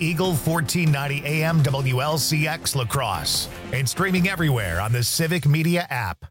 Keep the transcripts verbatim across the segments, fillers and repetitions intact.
Eagle fourteen ninety A M W L C X La Crosse and streaming everywhere on the Civic Media app.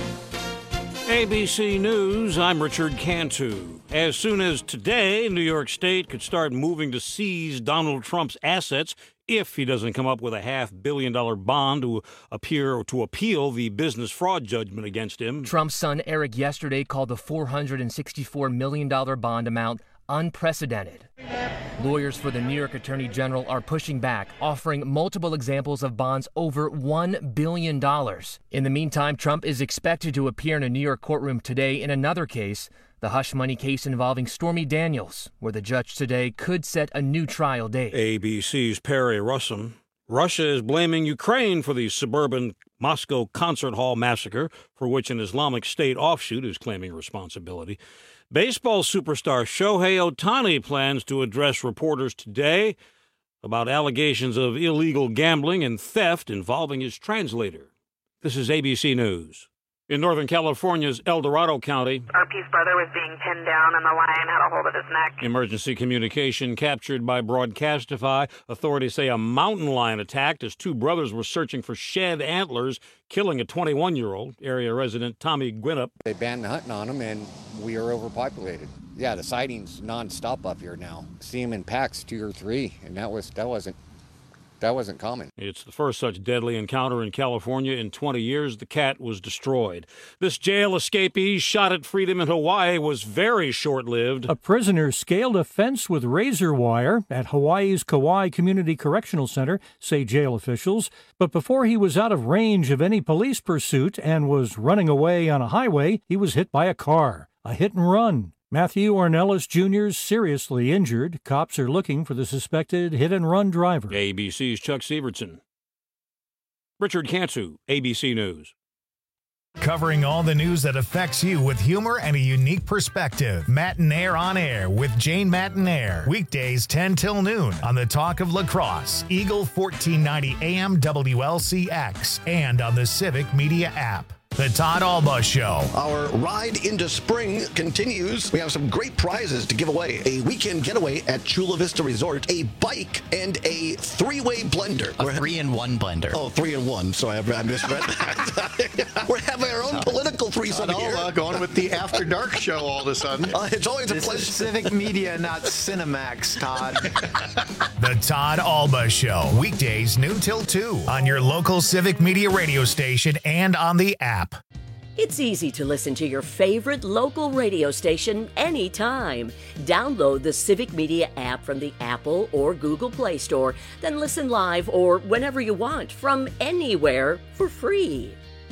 A B C News, I'm Richard Cantu. As soon as today, New York State could start moving to seize Donald Trump's assets if he doesn't come up with a half billion dollar bond to appear to appeal the business fraud judgment against him. Trump's son Eric yesterday called the four hundred sixty-four million dollars bond amount unprecedented. Lawyers for the New York Attorney General are pushing back, offering multiple examples of bonds over one billion dollars. In the meantime, Trump is expected to appear in a New York courtroom today in another case, the hush money case involving Stormy Daniels, where the judge today could set a new trial date. A B C's Perry Russom. Russia is blaming Ukraine for the suburban Moscow concert hall massacre, for which an Islamic State offshoot is claiming responsibility. Baseball superstar Shohei Ohtani plans to address reporters today about allegations of illegal gambling and theft involving his translator. This is A B C News. In Northern California's El Dorado County, our Peace brother was being pinned down and the lion had a hold of his neck. Emergency communication captured by Broadcastify. Authorities say a mountain lion attacked as two brothers were searching for shed antlers, killing a twenty-one-year-old. Area resident Tommy Gwinnett. They banned hunting on them, and we are overpopulated. Yeah, the sightings nonstop up here now. See them in packs, two or three, and that was that wasn't that wasn't common. It's the first such deadly encounter in California in twenty years. The cat was destroyed. This jail escapee shot at freedom in Hawaii was very short-lived. A prisoner scaled a fence with razor wire at Hawaii's Kauai Community Correctional Center, say jail officials. But before he was out of range of any police pursuit and was running away on a highway, he was hit by a car. A hit and run. Matthew Ornelas Junior is seriously injured. Cops are looking for the suspected hit-and-run driver. A B C's Chuck Severson. Richard Cantu, A B C News. Covering all the news that affects you with humor and a unique perspective. Matinaire on Air with Jane Matinaire. Weekdays ten till noon on the Talk of La Crosse, Eagle fourteen ninety A M W L C X, and on the Civic Media app. The Todd Alba Show. Our ride into spring continues. We have some great prizes to give away. A weekend getaway at Chula Vista Resort, a bike, and a three-way blender. A three-in-one blender. Oh, three-in-one. So I, I misread that. We're having our own uh, political threesome here. Uh, going with the After Dark show all of a sudden. Uh, it's always this a pleasure. Is Civic Media, not Cinemax, Todd. The Todd Alba Show. Weekdays noon till two on your local Civic Media radio station and on the app. It's easy to listen to your favorite local radio station anytime. Download the Civic Media app from the Apple or Google Play Store, then listen live or whenever you want from anywhere for free.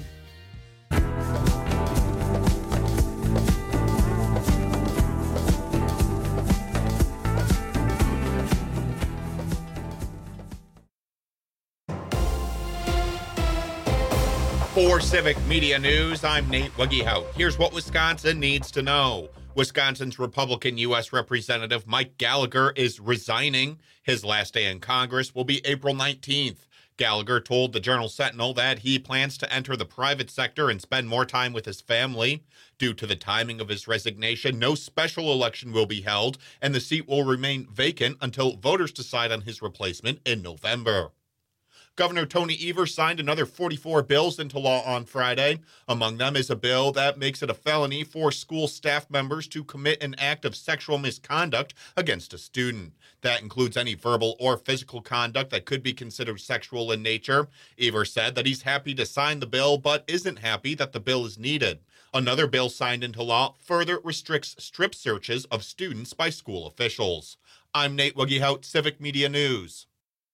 For Civic Media News, I'm Nate Wuggehout. Here's what Wisconsin needs to know. Wisconsin's Republican U S Representative Mike Gallagher is resigning. His last day in Congress will be April nineteenth. Gallagher told the Journal-Sentinel that he plans to enter the private sector and spend more time with his family. Due to the timing of his resignation, no special election will be held, and the seat will remain vacant until voters decide on his replacement in November. Governor Tony Evers signed another forty-four bills into law on Friday. Among them is a bill that makes it a felony for school staff members to commit an act of sexual misconduct against a student. That includes any verbal or physical conduct that could be considered sexual in nature. Evers said that he's happy to sign the bill, but isn't happy that the bill is needed. Another bill signed into law further restricts strip searches of students by school officials. I'm Nate Wuggehout, Civic Media News.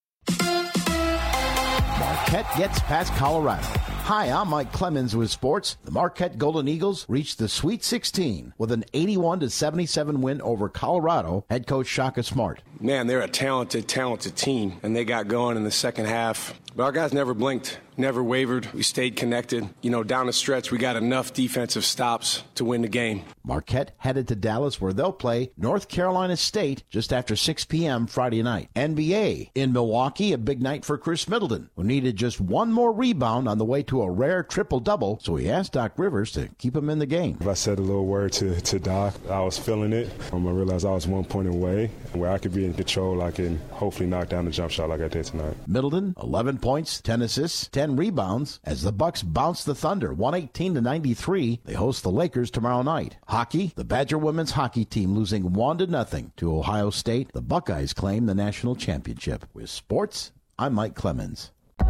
Marquette gets past Colorado. Hi, I'm Mike Clemens with sports. The Marquette Golden Eagles reached the Sweet sixteen with an eighty-one to seventy-seven win over Colorado. Head coach Shaka Smart. Man, they're a talented, talented team, and they got going in the second half. But our guys never blinked. never wavered. We stayed connected. You know, down the stretch, we got enough defensive stops to win the game. Marquette headed to Dallas, where they'll play North Carolina State just after six p.m. Friday night. N B A in Milwaukee, a big night for Chris Middleton, who needed just one more rebound on the way to a rare triple-double, so he asked Doc Rivers to keep him in the game. If I said a little word to, to Doc, I was feeling it. Um, I realized I was one point away, where I could be in control. I can hopefully knock down the jump shot like I did tonight. Middleton, eleven points, ten assists, ten rebounds, as the Bucks bounce the Thunder one eighteen to ninety-three. They host the Lakers tomorrow night. Hockey, the Badger women's hockey team losing one to nothing to Ohio State. The Buckeyes claim the national championship. With sports, I'm Mike Clemens.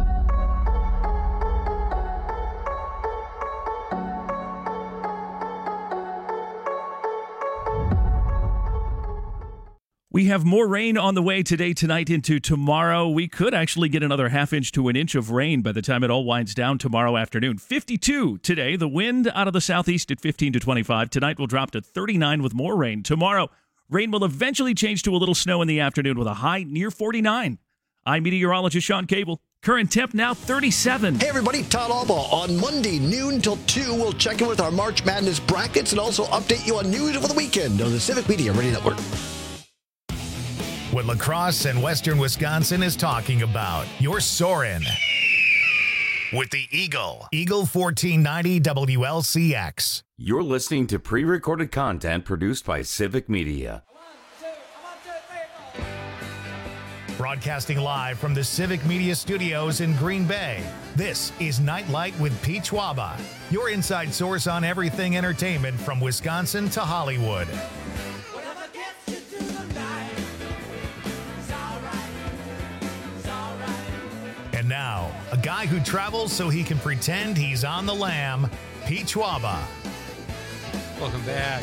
We have more rain on the way today, tonight, into tomorrow. We could actually get another half inch to an inch of rain by the time it all winds down tomorrow afternoon. fifty-two today. The wind out of the southeast at fifteen to twenty-five. Tonight will drop to thirty-nine with more rain. Tomorrow, rain will eventually change to a little snow in the afternoon with a high near forty-nine. I'm meteorologist Sean Cable. Current temp now thirty-seven. Hey everybody, Todd Albaugh. On Monday, noon till two, we'll check in with our March Madness brackets and also update you on news over the weekend on the Civic Media Radio Network. What La Crosse and Western Wisconsin is talking about. You're soaring with the Eagle. Eagle fourteen ninety W L C X. You're listening to pre-recorded content produced by Civic Media. Broadcasting live from the Civic Media Studios in Green Bay, this is Nightlight with Pete Schwaba, your inside source on everything entertainment from Wisconsin to Hollywood. And now, a guy who travels so he can pretend he's on the lam, Pete Schwaba. Welcome back.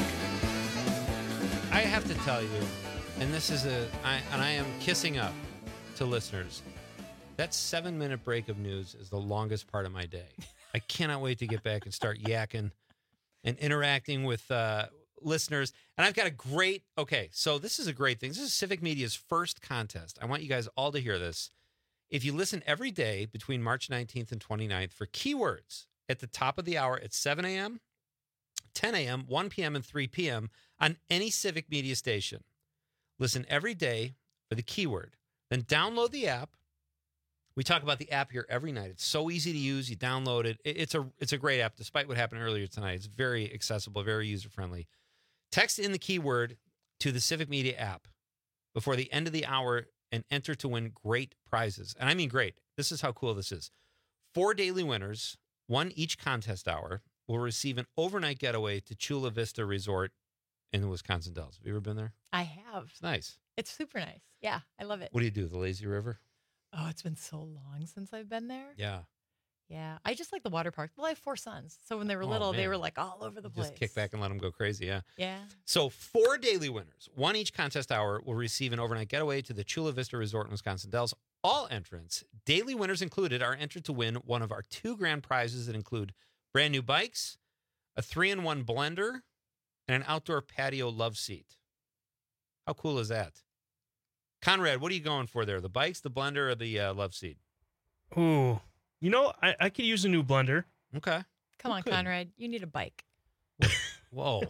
I have to tell you, and this is a, I, and I am kissing up to listeners, that seven-minute break of news is the longest part of my day. I cannot wait to get back and start yakking and interacting with uh, listeners. And I've got a great, okay, so this is a great thing. This is Civic Media's first contest. I want you guys all to hear this. If you listen every day between March nineteenth and twenty-ninth for keywords at the top of the hour at seven a.m., ten a.m., one p.m., and three p.m. on any Civic Media station, listen every day for the keyword. Then download the app. We talk about the app here every night. It's so easy to use. You download it. It's a, it's a great app, despite what happened earlier tonight. It's very accessible, very user-friendly. Text in the keyword to the Civic Media app before the end of the hour and enter to win great prizes. And I mean great. This is how cool this is. Four daily winners, one each contest hour, will receive an overnight getaway to Chula Vista Resort in the Wisconsin Dells. Have you ever been there? I have. It's nice. It's super nice. Yeah, I love it. What do you do, the lazy river? Oh, it's been so long since I've been there. Yeah. Yeah, I just like the water park. Well, I have four sons. So when they were Oh, little, they man. were like all over the place. Just kick back and let them go crazy, yeah. Yeah. So four daily winners, one each contest hour, will receive an overnight getaway to the Chula Vista Resort in Wisconsin Dells. All entrants, daily winners included, are entered to win one of our two grand prizes that include brand new bikes, a three-in-one blender, and an outdoor patio love seat. How cool is that? Conrad, what are you going for there? The bikes, the blender, or the uh, love seat? Ooh, you know, I, I could use a new blender. Okay. Come on, Good. Conrad. You need a bike. Whoa.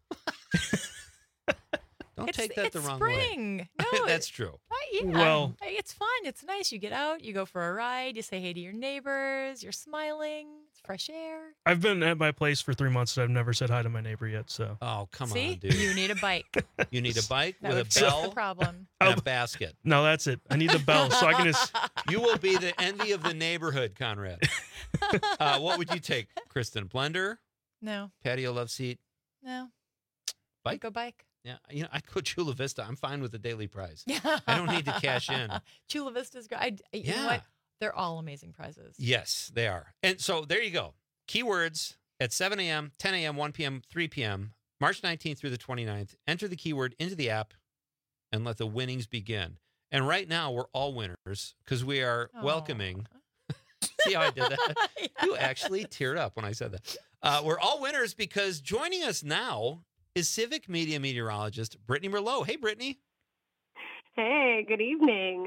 Don't It's- take that it's the wrong spring. way. No, That's true. I, yeah, Well- I- it's fun. It's nice. You get out, you go for a ride, you say hey to your neighbors, you're smiling, it's fresh air. I've been at my place for three months and I've never said hi to my neighbor yet. So Oh, come See? on, dude. You need a bike. You need a bike That with would a fix bell the problem. and a basket. no, that's it. I need the bell so I can just. You will be the envy of the neighborhood, Conrad. Uh, what would you take, Kristen? Blender, No, patio love seat, no. bike? Go bike. Yeah, you know, I'd go Chula Vista. I'm fine with the daily prize. I don't need to cash in. Chula Vista's great. I, you Yeah. know what? They're all amazing prizes. Yes, they are. And so there you go. Keywords at seven a.m., ten a.m., one p.m., three p.m., March nineteenth through the twenty-ninth. Enter the keyword into the app and let the winnings begin. And right now, we're all winners because we are Aw. welcoming. See how I did that? You actually teared up when I said that. Uh, we're all winners because joining us now is Civic Media meteorologist Brittany Merlot. Hey, Brittany. Hey, good evening.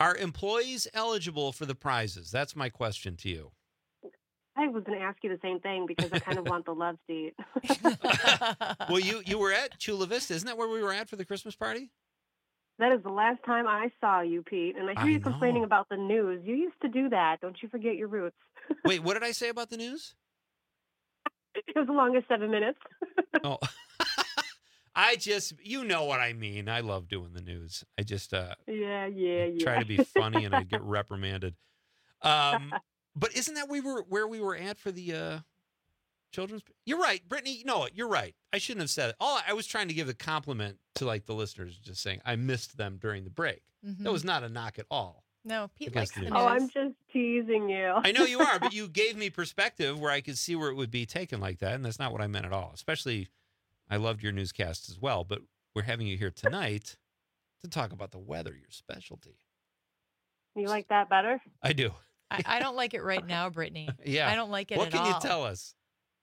Are employees eligible for the prizes? That's my question to you. I was going to ask you the same thing because I kind of want the love seat. Well, you, you were at Chula Vista. Isn't that where we were at for the Christmas party? That is the last time I saw you, Pete. And I hear I you complaining know. about the news. You used to do that. Don't you forget your roots. Wait, what did I say about the news? It was the longest seven minutes. Oh, I just, you know what I mean. I love doing the news. I just uh, Yeah, yeah, yeah. try to be funny and I get reprimanded. Um, but isn't that we were where we were at for the uh, children's? You're right, Brittany. No, you're right. I shouldn't have said it. All I was trying to give a compliment to like the listeners, just saying I missed them during the break. Mhm. That was not a knock at all. No, Pete Against likes the the Oh, news. I'm just teasing you. I know you are, but you gave me perspective where I could see where it would be taken like that, and that's not what I meant at all. Especially, I loved your newscasts as well, but we're having you here tonight to talk about the weather, your specialty. You like that better? I do. I, I don't like it right now, Brittany. Yeah. I don't like it What at can all. you tell us?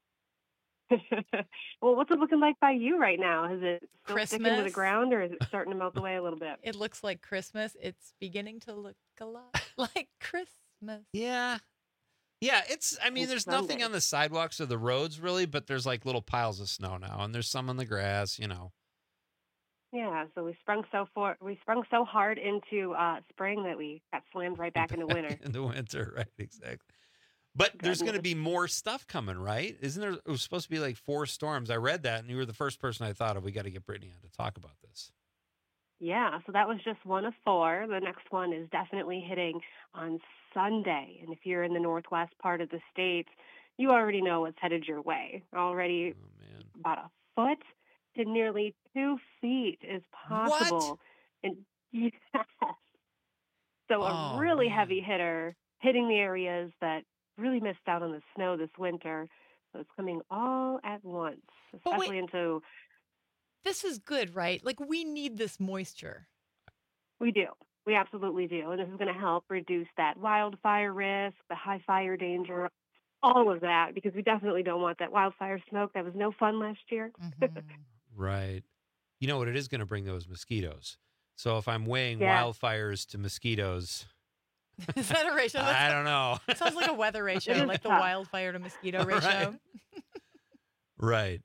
Well, what's it looking like by you right now? Is it still sticking to the Christmas? ground or is it starting to melt away a little bit? It looks like Christmas. It's beginning to look a lot like Christmas. Yeah. Yeah, it's, I mean, It's there's nothing Sunday. on the sidewalks or the roads really, but there's like little piles of snow now, and there's some on the grass, you know. Yeah, so we sprung so for we sprung so hard into uh, spring that we got slammed right back into winter. In the winter, right, exactly. But there's going to be more stuff coming, right? Isn't there? It was supposed to be like four storms. I read that, and you were the first person I thought of. We got to get Brittany on to talk about this. Yeah, so that was just one of four. The next one is definitely hitting on Sunday. And if you're in the northwest part of the state, you already know what's headed your way. Already about a foot to nearly two feet is possible. And yes. So a Oh, really man. heavy hitter hitting the areas that really missed out on the snow this winter. So it's coming all at once, But wait- especially into This is good, right? Like we need this moisture. We do. We absolutely do. And this is going to help reduce that wildfire risk, the high fire danger, all of that, because we definitely don't want that wildfire smoke. That was no fun last year. Right. You know what? It is going to bring those mosquitoes. So if I'm weighing Yeah. wildfires to mosquitoes, Is that a ratio? I That's- don't know. Sounds like a weather ratio, is like the tough. wildfire to mosquito Right. ratio. Right.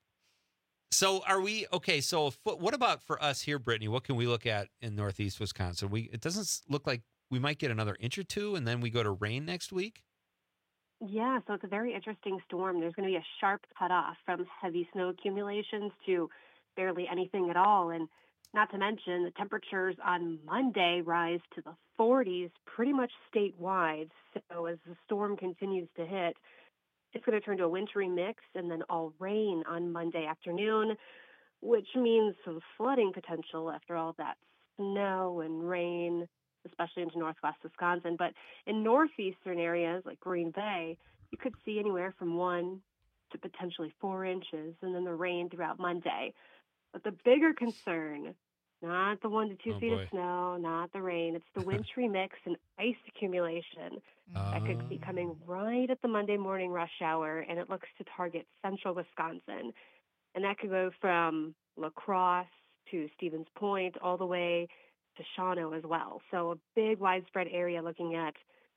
So are we okay? So if, what about for us here, Brittany? What can we look at in Northeast Wisconsin? We it doesn't s- look like we might get another inch or two, and then we go to rain next week. Yeah, so it's a very interesting storm. There's going to be a sharp cutoff from heavy snow accumulations to barely anything at all. And not to mention, the temperatures on Monday rise to the forties pretty much statewide. So as the storm continues to hit, it's going to turn to a wintry mix and then all rain on Monday afternoon, which means some flooding potential after all that snow and rain, especially into northwest Wisconsin. But in northeastern areas like Green Bay, you could see anywhere from one to potentially four inches, and then the rain throughout Monday. But the bigger concern, not the one to two Oh, feet boy. of snow, not the rain, it's the wintry mix and ice accumulation that could be coming right at the Monday morning rush hour, and it looks to target central Wisconsin. And that could go from La Crosse to Stevens Point all the way to Shawano as well. So a big widespread area looking at,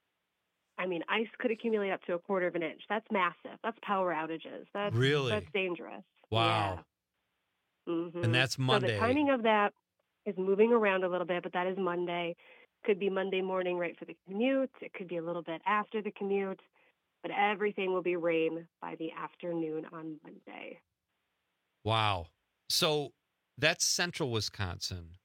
I mean, ice could accumulate up to a quarter of an inch. That's massive. That's power outages. That's Really? That's dangerous. Wow. Yeah. Mhm. And that's Monday. So the timing of that is moving around a little bit, but that is Monday. Could be Monday morning right for the commute. It could be a little bit after the commute, but everything will be rain by the afternoon on Monday. Wow. So that's central Wisconsin.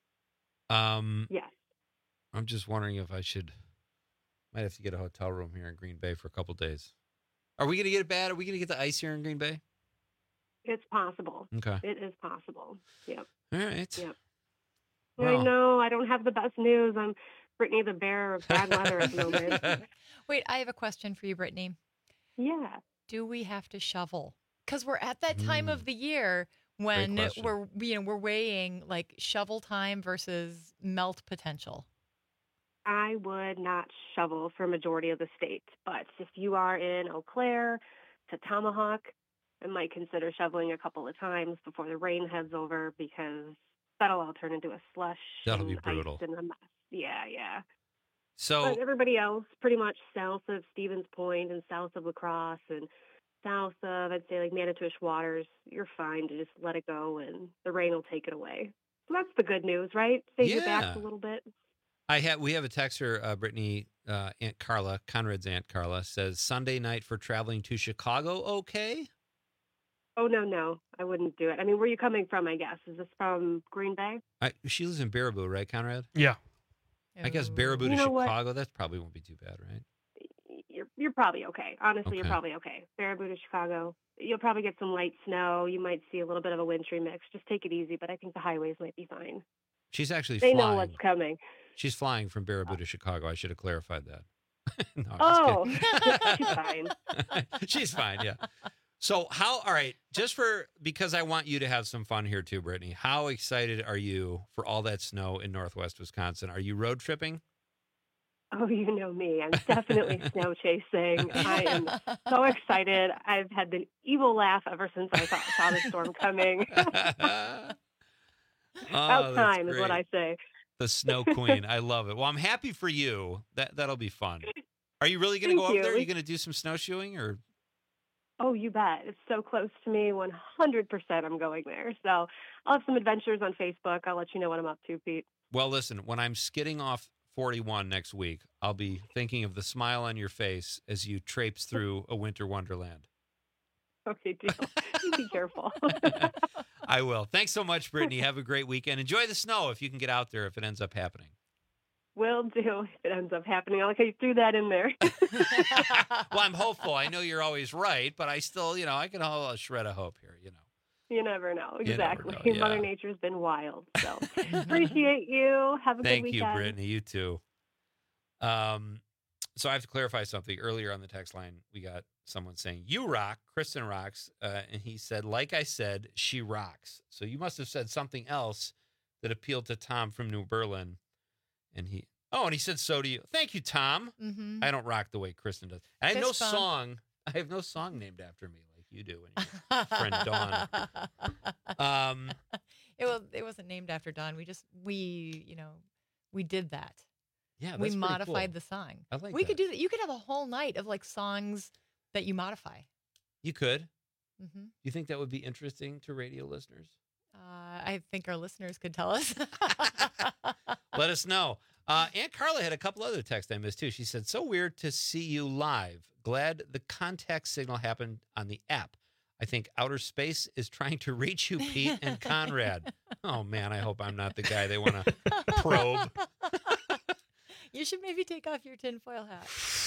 Um, Yes. I'm just wondering if I should, might have to get a hotel room here in Green Bay for a couple days. Are we going to get it bad? Are we going to get the ice here in Green Bay? It's possible. Okay. It is possible. Yep. All right. Yep. Well. I know. I don't have the best news. I'm Brittany the bearer of bad weather at the moment. Wait, I have a question for you, Brittany. Yeah. Do we have to shovel? Because we're at that time Mm. of the year when question. we're you know we're weighing like shovel time versus melt potential. I would not shovel for a majority of the state, but if you are in Eau Claire to Tomahawk, I might consider shoveling a couple of times before the rain heads over because that'll all turn into a slush. That'll be and brutal. Ice and a mess. Yeah, yeah. So but everybody else, pretty much south of Stevens Point and south of La Crosse and south of, I'd say, like Manitowish Waters, you're fine to just let it go and the rain will take it away. So that's the good news, right? Save your Yeah. backs a little bit. I have we have a texter, uh, Brittany, uh, Aunt Carla, Conrad's Aunt Carla, says Sunday night for traveling to Chicago, okay? Oh, no, no. I wouldn't do it. I mean, where are you coming from, I guess? Is this from Green Bay? I, she lives in Baraboo, right, Conrad? Yeah. I guess Baraboo You to know what? Chicago, that probably won't be too bad, right? You're, you're probably okay. Honestly, you're Okay. probably okay. Baraboo to Chicago. You'll probably get some light snow. You might see a little bit of a wintry mix. Just take it easy, but I think the highways might be fine. She's actually They flying. know what's coming. She's flying from Baraboo to Chicago. I should have clarified that. No, I'm just Oh, kidding. she's fine. She's fine, yeah. So how, all right, just for, because I want you to have some fun here too, Brittany, how excited are you for all that snow in Northwest Wisconsin? Are you road tripping? Oh, you know me. I'm definitely snow chasing. I am so excited. I've had the evil laugh ever since I saw, saw the storm coming. About Oh, that's time is what great. I say. The snow queen. I love it. Well, I'm happy for you. That, that'll be fun. Are you really going to Thank go over you. there? Are you going to do some snowshoeing or? Oh, you bet. It's so close to me. one hundred percent I'm going there. So I'll have some adventures on Facebook. I'll let you know what I'm up to, Pete. Well, listen, when I'm skidding off forty-one next week, I'll be thinking of the smile on your face as you traipse through a winter wonderland. Okay, deal. You be careful. I will. Thanks so much, Brittany. Have a great weekend. Enjoy the snow if you can get out there if it ends up happening. Will do if it ends up happening. I like how you threw that in there. Well, I'm hopeful. I know you're always right, but I still, you know, I can hold a shred of hope here, you know. You never know. You never Exactly. know, yeah. Mother Nature's been wild. So appreciate you. Have a Thank good you, weekend. Brittany. You too. Um, so I have to clarify something. Earlier on the text line, we got someone saying, you rock, Kristen rocks. Uh, and he said, like I said, she rocks. So you must have said something else that appealed to Tom from New Berlin. And he, oh, and he said, so do you. Thank you, Tom. Mhm. I don't rock the way Kristen does. I have no Fist bump. song. I have no song named after me like you do and your friend Dawn. Um, It was. It wasn't named after Don. We just we you know we did that. yeah, we that's pretty modified cool. the song. I like we that. could do that. You could have a whole night of like songs that you modify. You could. hmm You think that would be interesting to radio listeners? Uh, I think our listeners could tell us. Let us know. Uh, Aunt Carla had a couple other texts I missed too. She said, so weird to see you live. Glad the contact signal happened on the app. I think outer space is trying to reach you, Pete and Conrad. Oh, man, I hope I'm not the guy they want to probe. You should maybe take off your tinfoil hat.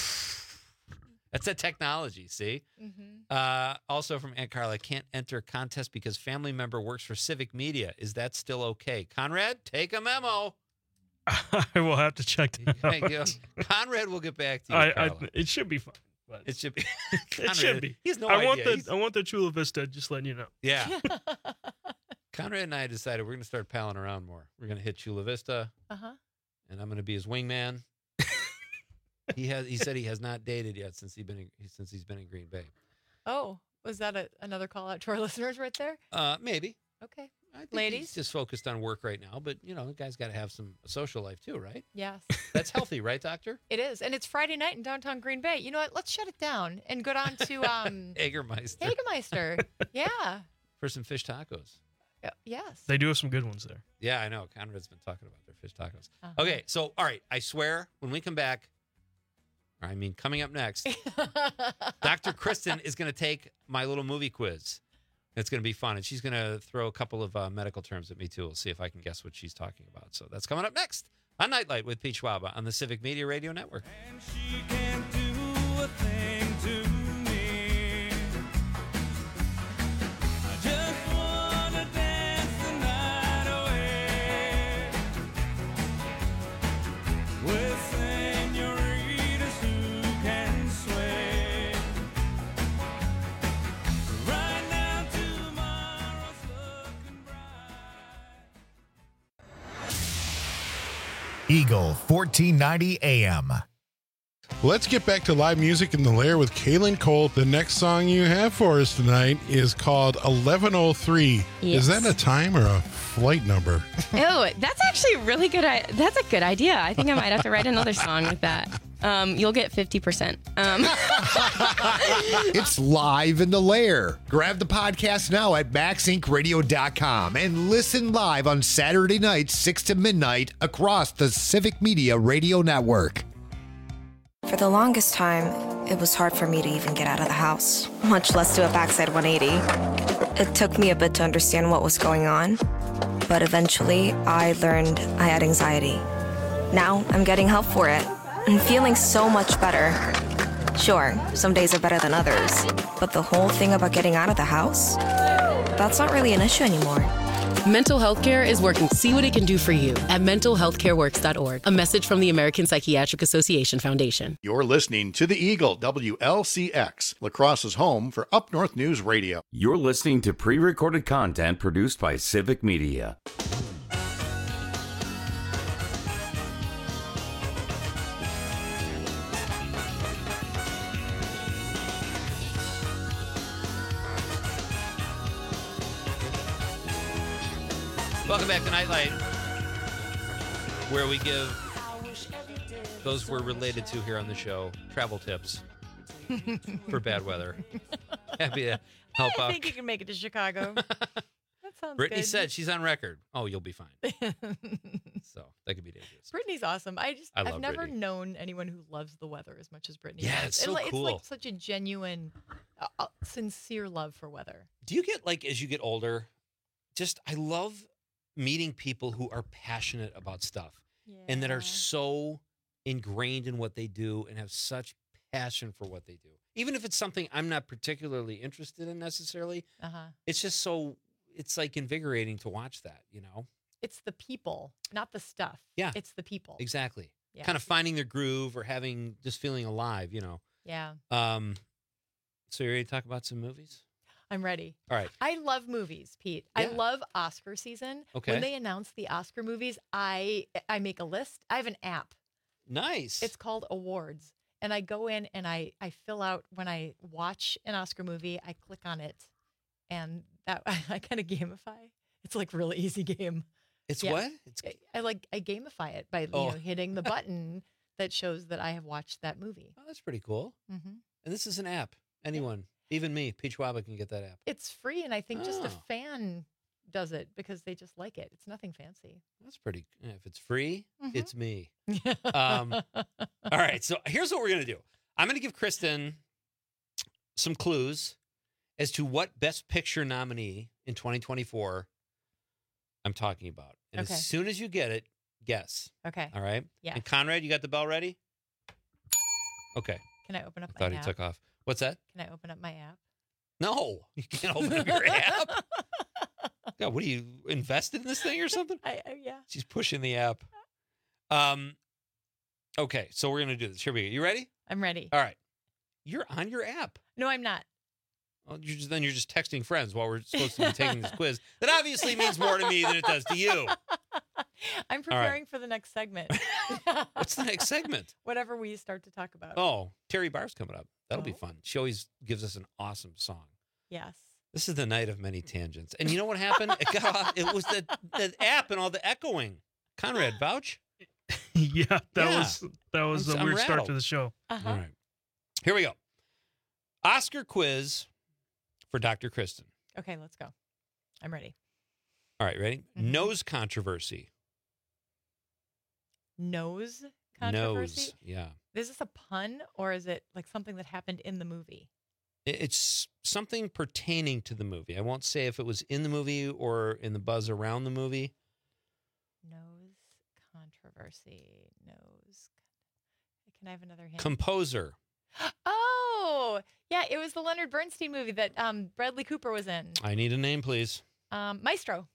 That's that technology, see? hmm Uh, also from Aunt Carla, can't enter contest because family member works for Civic Media. Is that still okay? Conrad, take a memo. I will have to check that Thank out. you. Conrad will get back to you, I, I, Carla. it should be fine. But It should be. it Conrad, should be. He has no I idea. want the He's- I want the Chula Vista. Just letting you know. Yeah. Conrad and I decided we're going to start palling around more. We're going to hit Chula Vista, Uh huh. and I'm going to be his wingman. he has. He said he has not dated yet since he been in, since he's been in Green Bay. Oh, was that a, another call out to our listeners right there? Uh, maybe. Okay. I think Ladies? he's just focused on work right now, but you know, the guy's got to have some social life too, right? Yes, That's healthy, right, Doctor? it is, and it's Friday night in downtown Green Bay. You know what? Let's shut it down and go down to um, Egermeister Hagemeister. Yeah. for some fish tacos. Uh, Yes. They do have some good ones there. Yeah, I know. Conrad's been talking about their fish tacos. Uh-huh. Okay, so all right, I swear, when we come back, or I mean, coming up next, Doctor Kristen is going to take my little movie quiz. It's going to be fun, and she's going to throw a couple of uh, medical terms at me too. We'll see if I can guess what she's talking about. So that's coming up next on Nightlight with Pete Schwab on the Civic Media Radio Network. Eagle fourteen ninety A M. Let's get back to live music in the Lair with Kaylin Cole. The next song you have for us tonight is called eleven oh three. Yes. Is that a time or a flight number? Oh, that's actually really good. I- That's a good idea. I think I might have to write another song with that. Um, you'll get fifty percent. Um. It's live in the Lair. Grab the podcast now at max inc radio dot com and listen live on Saturday nights, six to midnight, across the Civic Media Radio Network. For the longest time, it was hard for me to even get out of the house, much less do a backside one eighty. It took me a bit to understand what was going on, but eventually I learned I had anxiety. Now I'm getting help for it and feeling so much better. Sure, some days are better than others, but the whole thing about getting out of the house, that's not really an issue anymore. Mental health care is working. See what it can do for you at mental health care works dot org. A message from the American Psychiatric Association Foundation. You're listening to The Eagle, W L C X, La Crosse's home for Up North News Radio. You're listening to pre-recorded content produced by Civic Media. Welcome back to Nightlight, where we give those we're related to here on the show travel tips for bad weather. Happy to help I out. think you can make it to Chicago. That sounds Brittany good. said she's on record. Oh, you'll be fine. So that could be dangerous. Brittany's awesome. I just I I've love never Brittany. known anyone who loves the weather as much as Brittany Yeah, does. it's so And, like, cool. It's like such a genuine, uh, uh, sincere love for weather. Do you get, like, as you get older, just, I love meeting people who are passionate about stuff and that are so ingrained in what they do and have such passion for what they do. Even if it's something I'm not particularly interested in necessarily, Uh-huh. it's just so, it's like invigorating to watch that, you know? It's the people, not the stuff. Yeah. It's the people. Exactly. Yeah. Kind of finding their groove or having, just feeling alive, you know? Yeah. Um. So you ready to talk about some movies? I'm ready. All right. I love movies, Pete. I Yeah. love Oscar season. Okay. When they announce the Oscar movies, I I make a list. I have an app. Nice. It's called Awards. And I go in and I, I fill out when I watch an Oscar movie, I click on it and that I, I kind of gamify. It's like really easy game. It's Yeah. what? It's I, I like I gamify it by Oh. you know hitting the button that shows that I have watched that movie. Oh, that's pretty cool. Mm-hmm. And this is an app. Anyone, even me, Peach Wabba, can get that app. It's free, and I think just a Oh. fan does it because they just like it. It's nothing fancy. That's pretty. yeah, If it's free, Mhm. it's me. Um, all right. So here's what we're going to do. I'm going to give Kristen some clues as to what Best Picture nominee in twenty twenty-four I'm talking about. And Okay. as soon as you get it, guess. Okay. All right? Yeah. And Conrad, you got the bell ready? Okay. Can I open up I my thought he app? took off. What's that? Can I open up my app? No, you can't open up your app. God, what are you invested in this thing or something? I, I yeah. She's pushing the app. Um. Okay, so we're gonna do this. Here we go. You ready? I'm ready. All right. You're on your app. No, I'm not. Well, you're just, then you're just texting friends while we're supposed to be taking this quiz. That obviously means more to me than it does to you. I'm preparing for the next segment. What's the next segment? Whatever we start to talk about. Oh, Terry Barr's coming up. That'll be Oh. fun. She always gives us an awesome song. Yes. This is the night of many tangents. And you know what happened? It got off, it was the, the app and all the echoing. Conrad, vouch? yeah, that Yeah. was that was I'm- a I'm weird start rattled. to the show. Uh-huh. All right. Here we go. Oscar quiz for Doctor Kristen. Okay, let's go. I'm ready. All right, ready? Mm-hmm. Nose controversy. Nose controversy. Nose. Yeah. Is this a pun or is it like something that happened in the movie? It- It's something pertaining to the movie. I won't say if it was in the movie or in the buzz around the movie. Nose controversy. Nose. Can I have another hint? Composer. Oh, yeah, it was the Leonard Bernstein movie that um, Bradley Cooper was in. I need a name, please. Um, Maestro.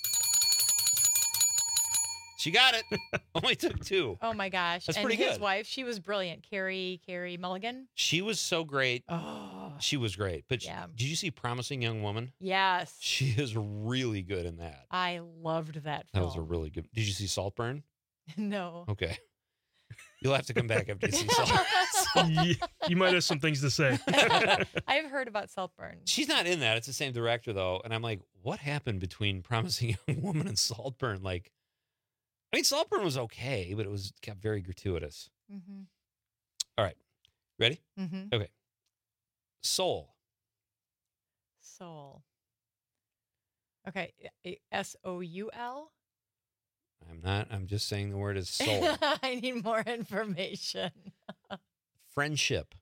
She got it. Only took two. Oh my gosh! That's and pretty his good. wife, she was brilliant. Carrie, Carrie Mulligan. She was so great. Oh, She was great. But sh- Yeah. did you see Promising Young Woman? yes, She is really good in that. I loved that That film. was a really good. Did you see Saltburn? no. Okay. You'll have to come back after you see Saltburn. you, you might have some things to say. I've heard about Saltburn. She's not in that. It's the same director, though. And I'm like, what happened between Promising Young Woman and Saltburn? Like, I mean, Saltburn was okay, but it was got very gratuitous. Mm-hmm. All right. Ready? Mm-hmm. Okay. Soul. Soul. Okay. S O U L? I'm not. I'm just saying the word is soul. I need more information. Friendship.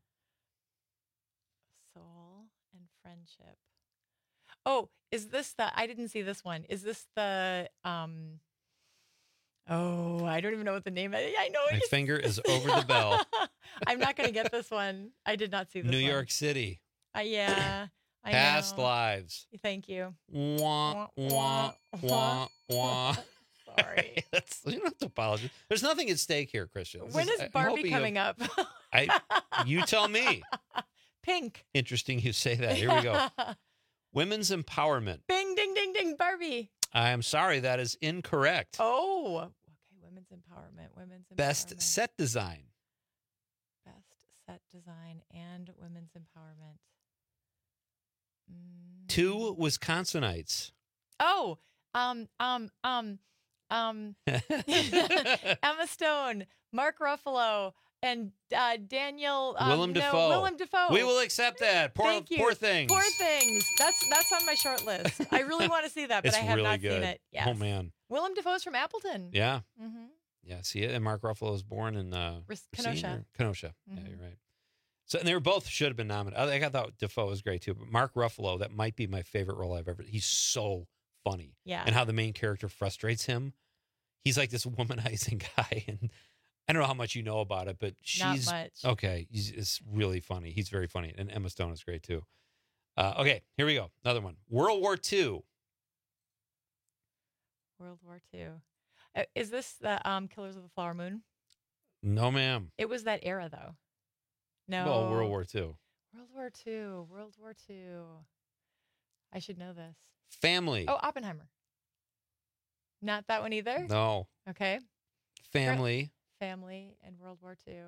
Soul and friendship. Oh, is this the, I didn't see this one. Is this the, um, oh, I don't even know what the name is. I know My it is. finger is over the bell. I'm not going to get this one. I did not see this New one. York City. Uh, yeah. I Past know. lives. Thank you. Wah, wah, wah, wah. Sorry. That's, you don't have to apologize. There's nothing at stake here, Christian. This When is, is I'm Barbie hoping coming you- up? I, you tell me. Pink. Interesting you say that. Here we go. Women's empowerment. Bing, ding, ding, ding, Barbie. I am sorry, that is incorrect. Oh, okay. Women's empowerment. Women's empowerment. Best set design. Best set design and women's empowerment. Mm. Two Wisconsinites. Oh, um, um, um, um, Emma Stone, Mark Ruffalo, and uh, Daniel um, Willem no, Dafoe. Willem Dafoe. We will accept that. Poor, Thank you. poor things. Poor things. That's that's on my short list. I really want to see that, but It's I have really not good. seen it. Yes. Oh, man. Willem Dafoe's from Appleton. Yeah. Mm-hmm. Yeah, see it. And Mark Ruffalo was born in uh, Ris- Racine Kenosha. or- Kenosha. Yeah, Mhm. you're right. So, and they were both should have been nominated. I, think I thought Defoe was great too, but Mark Ruffalo, that might be my favorite role I've ever. He's so funny. Yeah. And how the main character frustrates him. He's like this womanizing guy, and I don't know how much you know about it, but Not she's much. okay. He's it's really funny. He's very funny, and Emma Stone is great too. Uh, okay, here we go. Another one. World War Two. World War Two. Uh, is this the um, Killers of the Flower Moon? No, ma'am. It was that era, though. No. Well, World War Two. World War Two. World War Two. I should know this. Family. Oh, Oppenheimer. Not that one either? No. Okay. Family. Family and World War Two.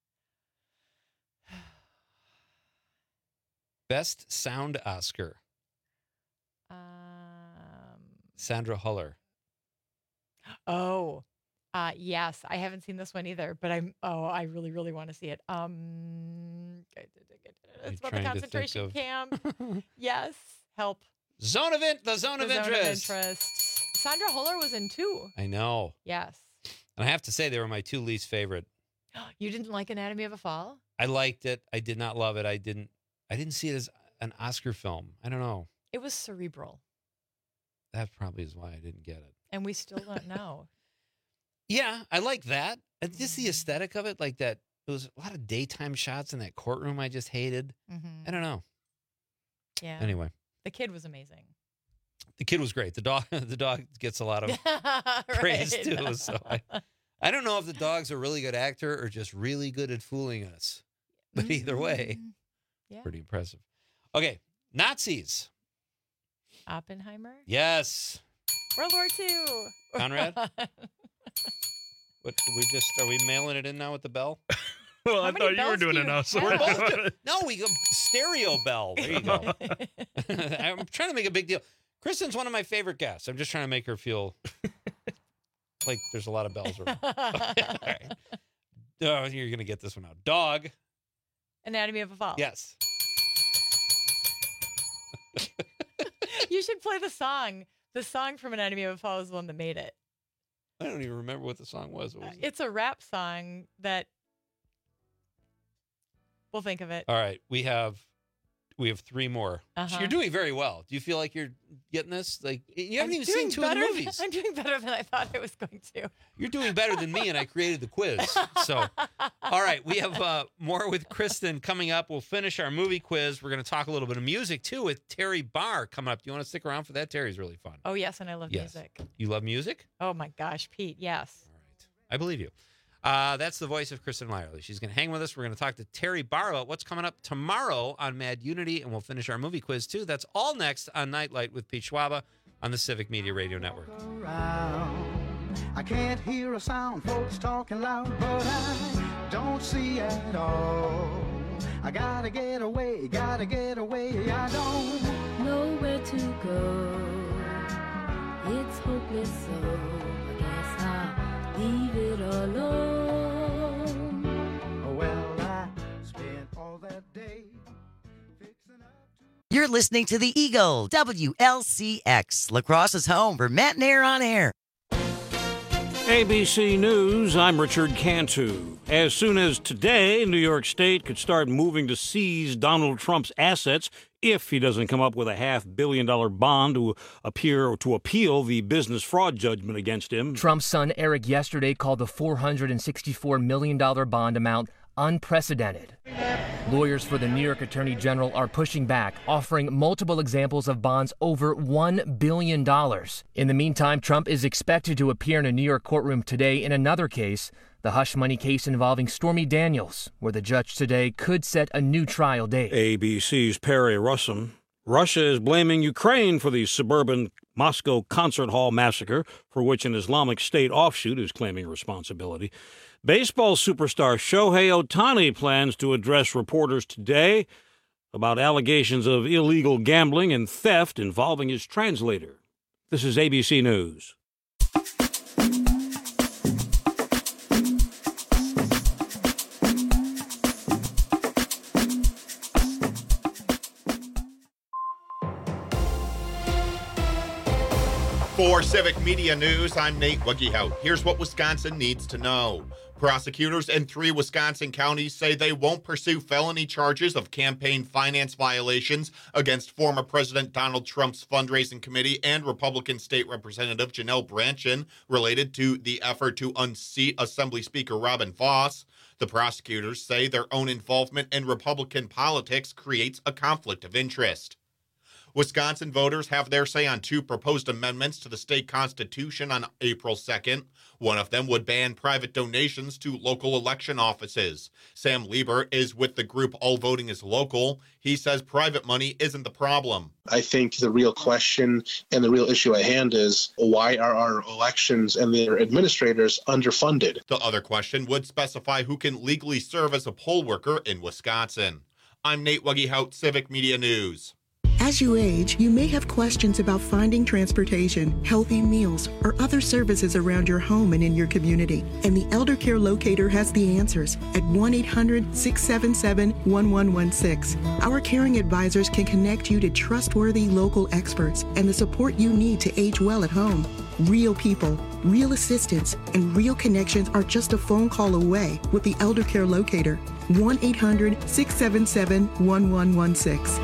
Best Sound Oscar. Um. Sandra Huller. Oh. Uh, yes, I haven't seen this one either, but I'm. Oh, I really, really want to see it. Um, it's about the trying to think concentration of- camp. Yes, help. Zone of in- the zone The of Zone interest. of interest. Sandra Huller was in two. I know. Yes. And I have to say they were my two least favorite. You didn't like Anatomy of a Fall? I liked it. I did not love it. I didn't I didn't see it as an Oscar film. I don't know. It was cerebral, That probably is why I didn't get it. and we still don't know. Yeah, I like that. And just the aesthetic of it, like that. It was a lot of daytime shots in that courtroom I just hated. Mhm. I don't know. Yeah. Anyway, The kid was amazing. the kid was great. The dog the dog gets a lot of praise Right. too. So I, I don't know if the dog's a really good actor or just really good at fooling us. But either way, Mm, yeah. pretty impressive. Okay, Nazis. Oppenheimer. Yes. World War Two. Conrad? What we just are we mailing it in now with the bell? Well, How I many thought you were bells do doing you it now. So We're both doing- no, we go stereo bell. There you go. I'm trying to make a big deal. Kristen's one of my favorite guests. I'm just trying to make her feel like there's a lot of bells around. All right. Oh, you're gonna get this one out. Dog. Anatomy of a Fall. Yes. You should play the song. The song from Anatomy of a Fall is the one that made it. I don't even remember what the song was. What was it? It's a rap song that we'll think of it. All right, we have we have three more. Uh-huh. You're doing very well. Do you feel like you're getting this? Like you haven't I'm even seen doing two better of the than- movies. I'm doing better than I thought I was going to. You're doing better than me, and I created the quiz. So, all right, we have uh, more with Kristen coming up. We'll finish our movie quiz. We're going to talk a little bit of music, too, with Terry Barr coming up. Do you want to stick around for that? Terry's really fun. Oh, yes, and I love Yes. music. You love music? Oh, my gosh, Pete, yes. I believe you. Uh, that's the voice of Kristen Lyerly. She's going to hang with us. We're going to talk to Terry Barr about what's coming up tomorrow on Mad Unity, and we'll finish our movie quiz, too. That's all next on Nightlight with Pete Schwaba on the Civic Media Radio Network. I can't hear a sound, folks talking loud, but I don't see at all. I gotta get away, gotta get away, I don't know where to go. It's hopeless, so I guess I'll leave it alone. Well, I spent all that day fixing up. You're listening to the Eagle, W L C X, La Crosse's home for Matt and Air on Air. A B C News, I'm Richard Cantu. As soon as today, New York State could start moving to seize Donald Trump's assets if he doesn't come up with a half billion dollar bond to appear or to appeal the business fraud judgment against him. Trump's son Eric yesterday called the four hundred sixty-four million dollars bond amount unprecedented. Lawyers for the New York Attorney General are pushing back, offering multiple examples of bonds over one billion dollars. In the meantime, Trump is expected to appear in a New York courtroom today in another case, the hush money case involving Stormy Daniels, where the judge today could set a new trial date. A B C's Perry Russum. Russia is blaming Ukraine for the suburban Moscow concert hall massacre, for which an Islamic State offshoot is claiming responsibility. Baseball superstar Shohei Ohtani plans to address reporters today about allegations of illegal gambling and theft involving his translator. This is A B C News. For Civic Media News, I'm Nate Wuggehout. Here's what Wisconsin needs to know. Prosecutors in three Wisconsin counties say they won't pursue felony charges of campaign finance violations against former President Donald Trump's fundraising committee and Republican State Representative Janelle Brandtjen related to the effort to unseat Assembly Speaker Robin Vos. The prosecutors say their own involvement in Republican politics creates a conflict of interest. Wisconsin voters have their say on two proposed amendments to the state constitution on April second. One of them would ban private donations to local election offices. Sam Lieber is with the group All Voting is Local. He says private money isn't the problem. I think the real question and the real issue at hand is, why are our elections and their administrators underfunded? The other question would specify who can legally serve as a poll worker in Wisconsin. I'm Nate Wuggehout, Civic Media News. As you age, you may have questions about finding transportation, healthy meals, or other services around your home and in your community. And the Elder Care Locator has the answers at one eight hundred, six seven seven, one one one six. Our caring advisors can connect you to trustworthy local experts and the support you need to age well at home. Real people, real assistance, and real connections are just a phone call away with the Elder Care Locator. one eight hundred, six seven seven, one one one six.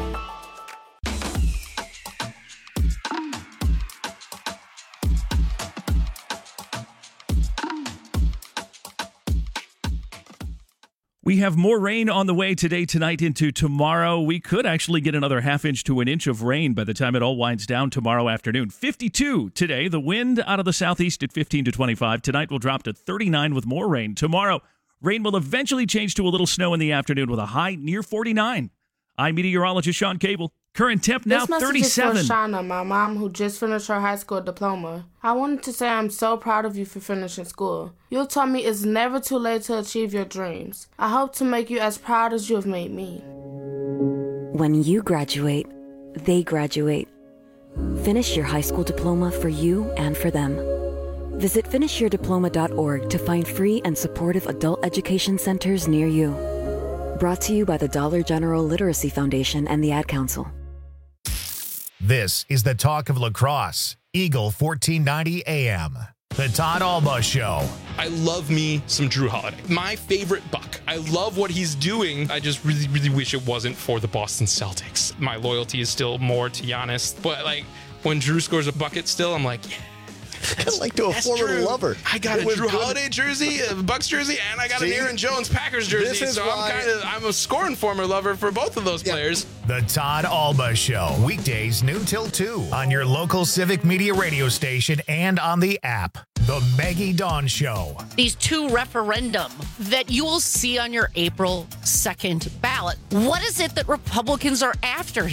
We have more rain on the way today, tonight, into tomorrow. We could actually get another half inch to an inch of rain by the time it all winds down tomorrow afternoon. fifty-two today. The wind out of the southeast at fifteen to twenty-five. Tonight will drop to thirty-nine with more rain. Tomorrow, rain will eventually change to a little snow in the afternoon with a high near forty-nine. I'm meteorologist Sean Cable. Current temp now this thirty-seven. This message is for Shauna, my mom, who just finished her high school diploma. I wanted to say I'm so proud of you for finishing school. You told me it's never too late to achieve your dreams. I hope to make you as proud as you have made me. When you graduate, they graduate. Finish your high school diploma for you and for them. Visit finish your diploma dot org to find free and supportive adult education centers near you. Brought to you by the Dollar General Literacy Foundation and the Ad Council. This is the talk of La Crosse, Eagle fourteen ninety A M. The Todd Alba Show. I love me some Drew Holiday. My favorite Buck. I love what he's doing. I just really, really wish it wasn't for the Boston Celtics. My loyalty is still more to Giannis. But like when Drew scores a bucket still, I'm like, yeah. Kind of like to a former Drew. lover. I got It a was Drew good. Holiday jersey, a Bucks jersey, and I got See? an Aaron Jones Packers jersey. This is so why- I'm kind of I'm a scoring former lover for both of those players. The Todd Alba Show, weekdays noon till two on your local Civic Media radio station and on the app. The Maggie Dawn Show. These two referendum that you will see on your April second ballot. What is it that Republicans are after here?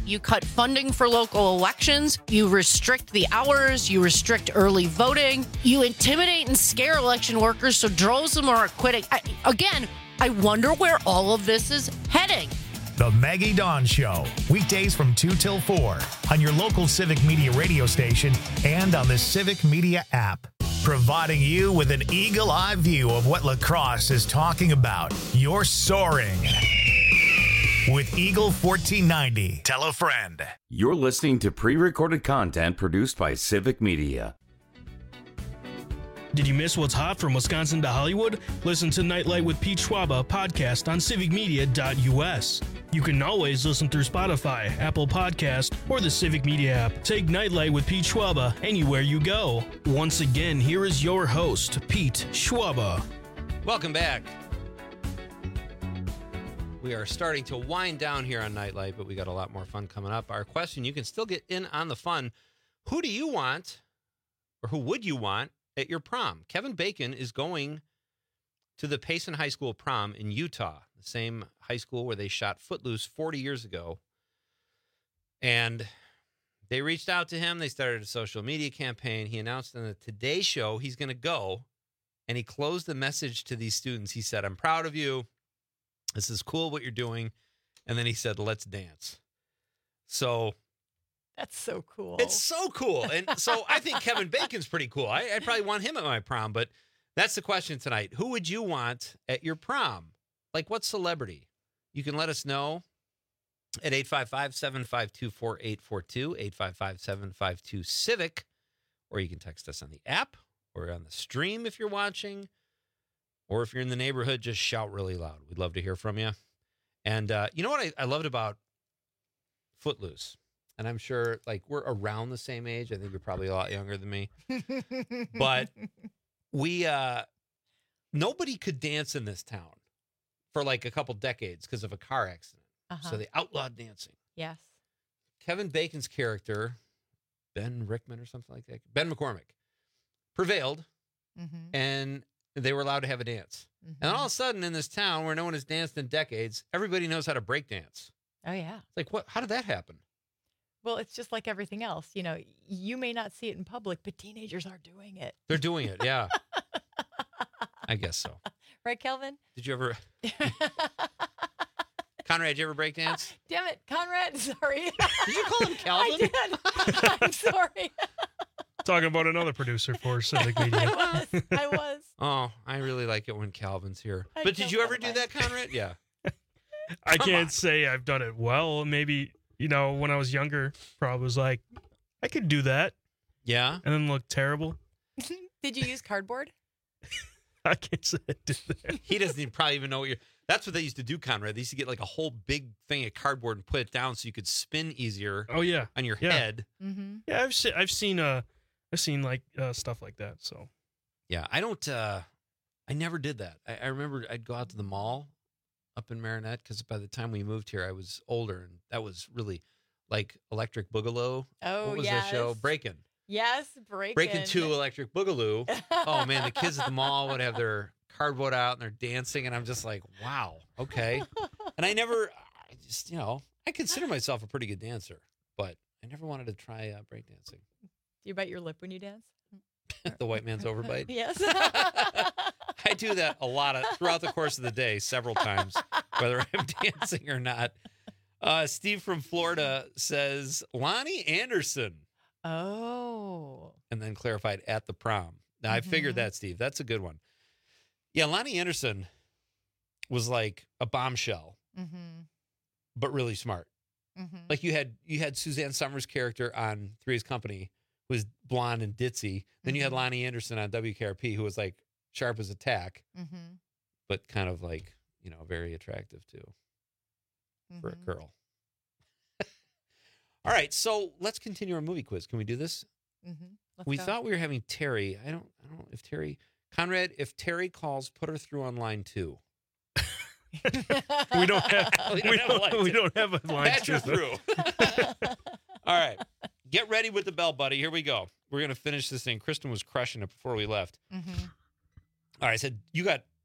You cut funding for local elections. You restrict the hours. You restrict early voting. You intimidate and scare election workers so droves of them are quitting. I, again, I wonder where all of this is heading. The Maggie Dawn Show, weekdays from two till four on your local Civic Media radio station and on the Civic Media app. Providing you with an eagle-eye view of what La Crosse is talking about. You're soaring with Eagle fourteen ninety. Tell a friend. You're listening to pre-recorded content produced by Civic Media. Did you miss what's hot from Wisconsin to Hollywood? Listen to Nightlight with Pete Schwaba podcast on civic media dot U S. You can always listen through Spotify, Apple Podcast, or the Civic Media app. Take Nightlight with Pete Schwaba anywhere you go. Once again, here is your host, Pete Schwaba. Welcome back. We are starting to wind down here on Nightlight, but we got a lot more fun coming up. Our question, you can still get in on the fun. Who do you want, or who would you want, at your prom? Kevin Bacon is going to the Payson High School prom in Utah, the same high school where they shot Footloose forty years ago. And they reached out to him. They started a social media campaign. He announced on the Today Show he's going to go, and he closed the message to these students. He said, "I'm proud of you. This is cool what you're doing." And then he said, "Let's dance." So that's so cool. It's so cool. And so I think Kevin Bacon's pretty cool. I, I'd probably want him at my prom, but that's the question tonight. Who would you want at your prom? Like, what celebrity? You can let us know at eight five five, seven five two, four eight four two, eight five five, seven five two, CIVIC, or you can text us on the app or on the stream if you're watching, or if you're in the neighborhood, just shout really loud. We'd love to hear from you. And uh, you know what I, I loved about Footloose? And I'm sure, like, we're around the same age. I think you're probably a lot younger than me. But we, uh, nobody could dance in this town for like a couple decades because of a car accident. Uh-huh. So they outlawed dancing. Yes. Kevin Bacon's character, Ben Rickman or something like that, Ben McCormick, prevailed, Mm-hmm. and they were allowed to have a dance. Mm-hmm. And all of a sudden, in this town where no one has danced in decades, everybody knows how to break dance. Oh, yeah. It's like, what? How did that happen? Well, it's just like everything else. You know, you may not see it in public, but teenagers are doing it. They're doing it, yeah. I guess so. Right, Kelvin? Did you ever... Conrad, did you ever break dance? Damn it, Conrad. Sorry. Did you call him Calvin? I did. I'm sorry. Talking about another producer for Civic Media. I was. I was. Oh, I really like it when Calvin's here. I But did you ever do know. that, Conrad? Yeah. I Come can't on. say I've done it well. Maybe, you know, when I was younger, probably was like, I could do that. Yeah. And then look terrible. Did you use cardboard? I can't say I did that. He doesn't even, probably even know what you're... That's what they used to do, Conrad. They used to get like a whole big thing of cardboard and put it down so you could spin easier. Oh, yeah. On your Yeah. head. Mm-hmm. Yeah, I've seen, I've seen, uh, I've seen like uh, stuff like that. So, Yeah, I don't, uh, I never did that. I, I remember I'd go out to the mall up in Marinette because by the time we moved here, I was older, and that was really like Electric Boogaloo. Oh, What was yes. that show? Breakin'. Yes, breaking. Breakin' two Electric Boogaloo. Oh, man, the kids at the mall would have their cardboard out and they're dancing, and I'm just like, wow, okay. And I never, I just, you know, I consider myself a pretty good dancer, but I never wanted to try uh, breakdancing. Do you bite your lip when you dance? The white man's overbite. Yes. I do that a lot of throughout the course of the day, several times, whether I'm dancing or not. Uh, Steve from Florida says Lonnie Anderson, Oh. and then clarified at the prom. Now I figured Mhm. that, Steve. That's a good one. Yeah, Lonnie Anderson was like a bombshell, Mm-hmm. but really smart. Mm-hmm. Like you had you had Suzanne Summers' character on Three's Company, who was blonde and ditzy. Then you had Mhm. Lonnie Anderson on W K R P, who was like sharp as a tack, Mm-hmm. but kind of like, you know, very attractive too for a Mhm. girl. All right, so let's continue our movie quiz. Can we do this? Mm-hmm. Let's we go. thought we were having Terry. I don't I don't know if Terry Conrad, if Terry calls, put her through on line two. we don't have, We we don't have a line don't, we two. don't have a line. Patch her two. through. All right. Get ready with the bell, buddy. Here we go. We're going to finish this thing. Kristen was crushing it before we left. Mm-hmm. All right. I said, you got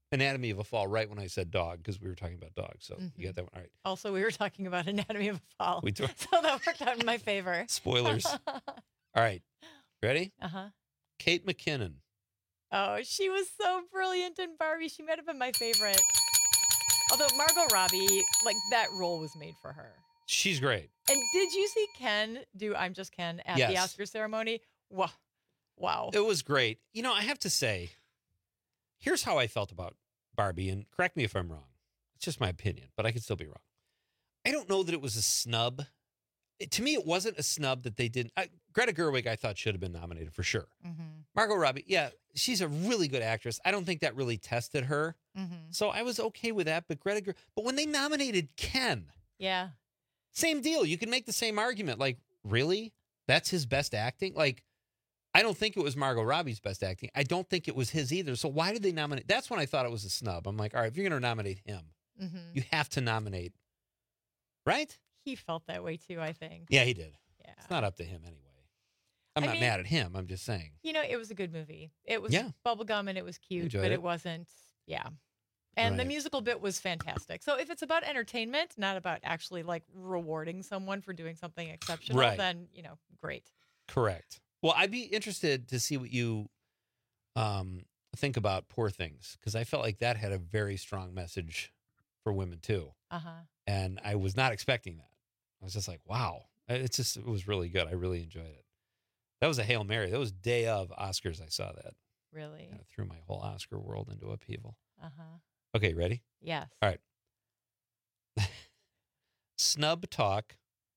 Anatomy of a Fall right when I said dog because we were talking about dogs. So Mm-hmm. you got that one. All right. Also, we were talking about Anatomy of a Fall. We do- So that worked out in my favor. Spoilers. All right. Ready? Uh-huh. Kate McKinnon. Oh, she was so brilliant in Barbie. She might have been my favorite. Although Margot Robbie, like that role was made for her. She's great. And did you see Ken do I'm Just Ken at the Yes. Oscar ceremony? Wow. Wow. It was great. You know, I have to say, here's how I felt about Barbie, and correct me if I'm wrong. It's just my opinion, but I could still be wrong. I don't know that it was a snub. It, to me, it wasn't a snub that they didn't. I, Greta Gerwig, I thought, should have been nominated for sure. Mm-hmm. Margot Robbie, yeah, she's a really good actress. I don't think that really tested her. Mm-hmm. So I was okay with that. But Greta Gerwig, but when they nominated Ken, Yeah. same deal. You can make the same argument. Like, really? That's his best acting? Like, I don't think it was Margot Robbie's best acting. I don't think it was his either. So why did they nominate? That's when I thought it was a snub. I'm like, all right, if you're going to nominate him, Mm-hmm. you have to nominate, right? He felt that way too, I think. Yeah, he did. Yeah. It's not up to him anyway. I'm I not mean- mad at him. I'm just saying. You know, it was a good movie. It was Yeah. bubblegum and it was cute, Enjoyed but it. it wasn't, yeah. And the Right. musical bit was fantastic. So if it's about entertainment, not about actually like rewarding someone for doing something exceptional, Right. then, you know, great. Correct. Well, I'd be interested to see what you um, think about Poor Things, because I felt like that had a very strong message for women too. Uh-huh. And I was not expecting that. I was just like, wow. It's just, it was really good. I really enjoyed it. That was a Hail Mary. That was day of Oscars. I saw that. Really? You know, threw my whole Oscar world into upheaval. Uh-huh. Okay, ready? Yes. All right. Snub talk.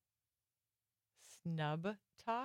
Snub talk?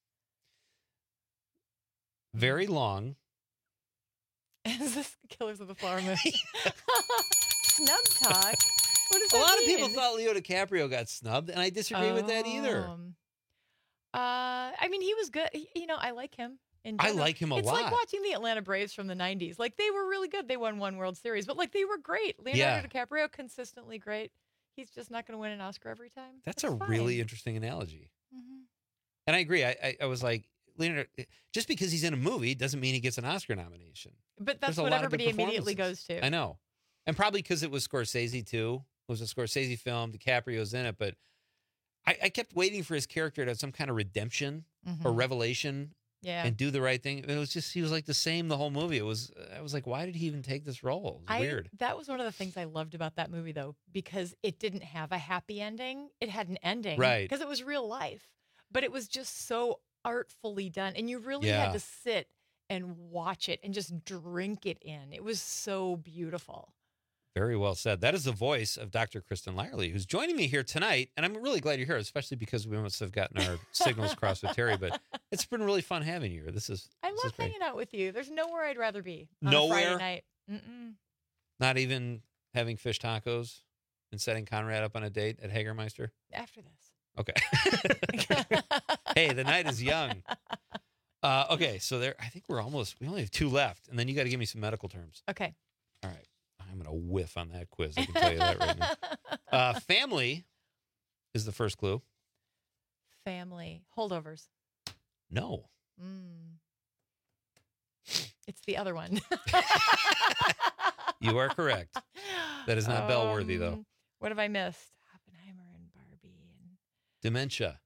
Very long. Is this Killers of the Flower Moon? Snub talk? What does A that lot of people mean? thought Leo DiCaprio got snubbed, and I disagree with that either. Um, Uh, I mean, he was good. He- You know, I like him. In I general. like him a it's lot. It's like watching the Atlanta Braves from the nineties. Like, they were really good. They won one World Series, but, like, they were great. Leonardo DiCaprio, consistently great. He's just not going to win an Oscar every time. That's a fine. really interesting analogy. Mhm. And I agree. I, I, I was like, Leonardo, just because he's in a movie doesn't mean he gets an Oscar nomination. But that's There's a what lot of good everybody immediately goes performances. to. I know. And probably because it was Scorsese, too. It was a Scorsese film. DiCaprio's in it. But I, I kept waiting for his character to have some kind of redemption or Mhm. revelation Yeah. and do the right thing. It was just, he was like the same the whole movie. It was, I was like, why did he even take this role? It was I, weird. That was one of the things I loved about that movie, though, because it didn't have a happy ending. It had an ending. Right. Because it was real life. But it was just so artfully done. And you really Yeah. had to sit and watch it and just drink it in. It was so beautiful. Very well said. That is the voice of Doctor Kristen Lyerly, who's joining me here tonight. And I'm really glad you're here, especially because we must have gotten our signals crossed with Terry. But it's been really fun having you here. This is I this love is great. hanging out with you. There's nowhere I'd rather be on a Nowhere? Friday night. Mm-mm. Not even having fish tacos and setting Conrad up on a date at Hagermeister. After this. Okay. Hey, the night is young. Uh, okay, so there. I think we're almost. We only have two left, and then you got to give me some medical terms. Okay. All right. I'm gonna whiff on that quiz. I can tell you that right now. Uh, family is the first clue. Family. Holdovers. No. Mm. It's the other one. You are correct. That is not bell worthy though. Um, What have I missed? Oppenheimer and Barbie. And Dementia.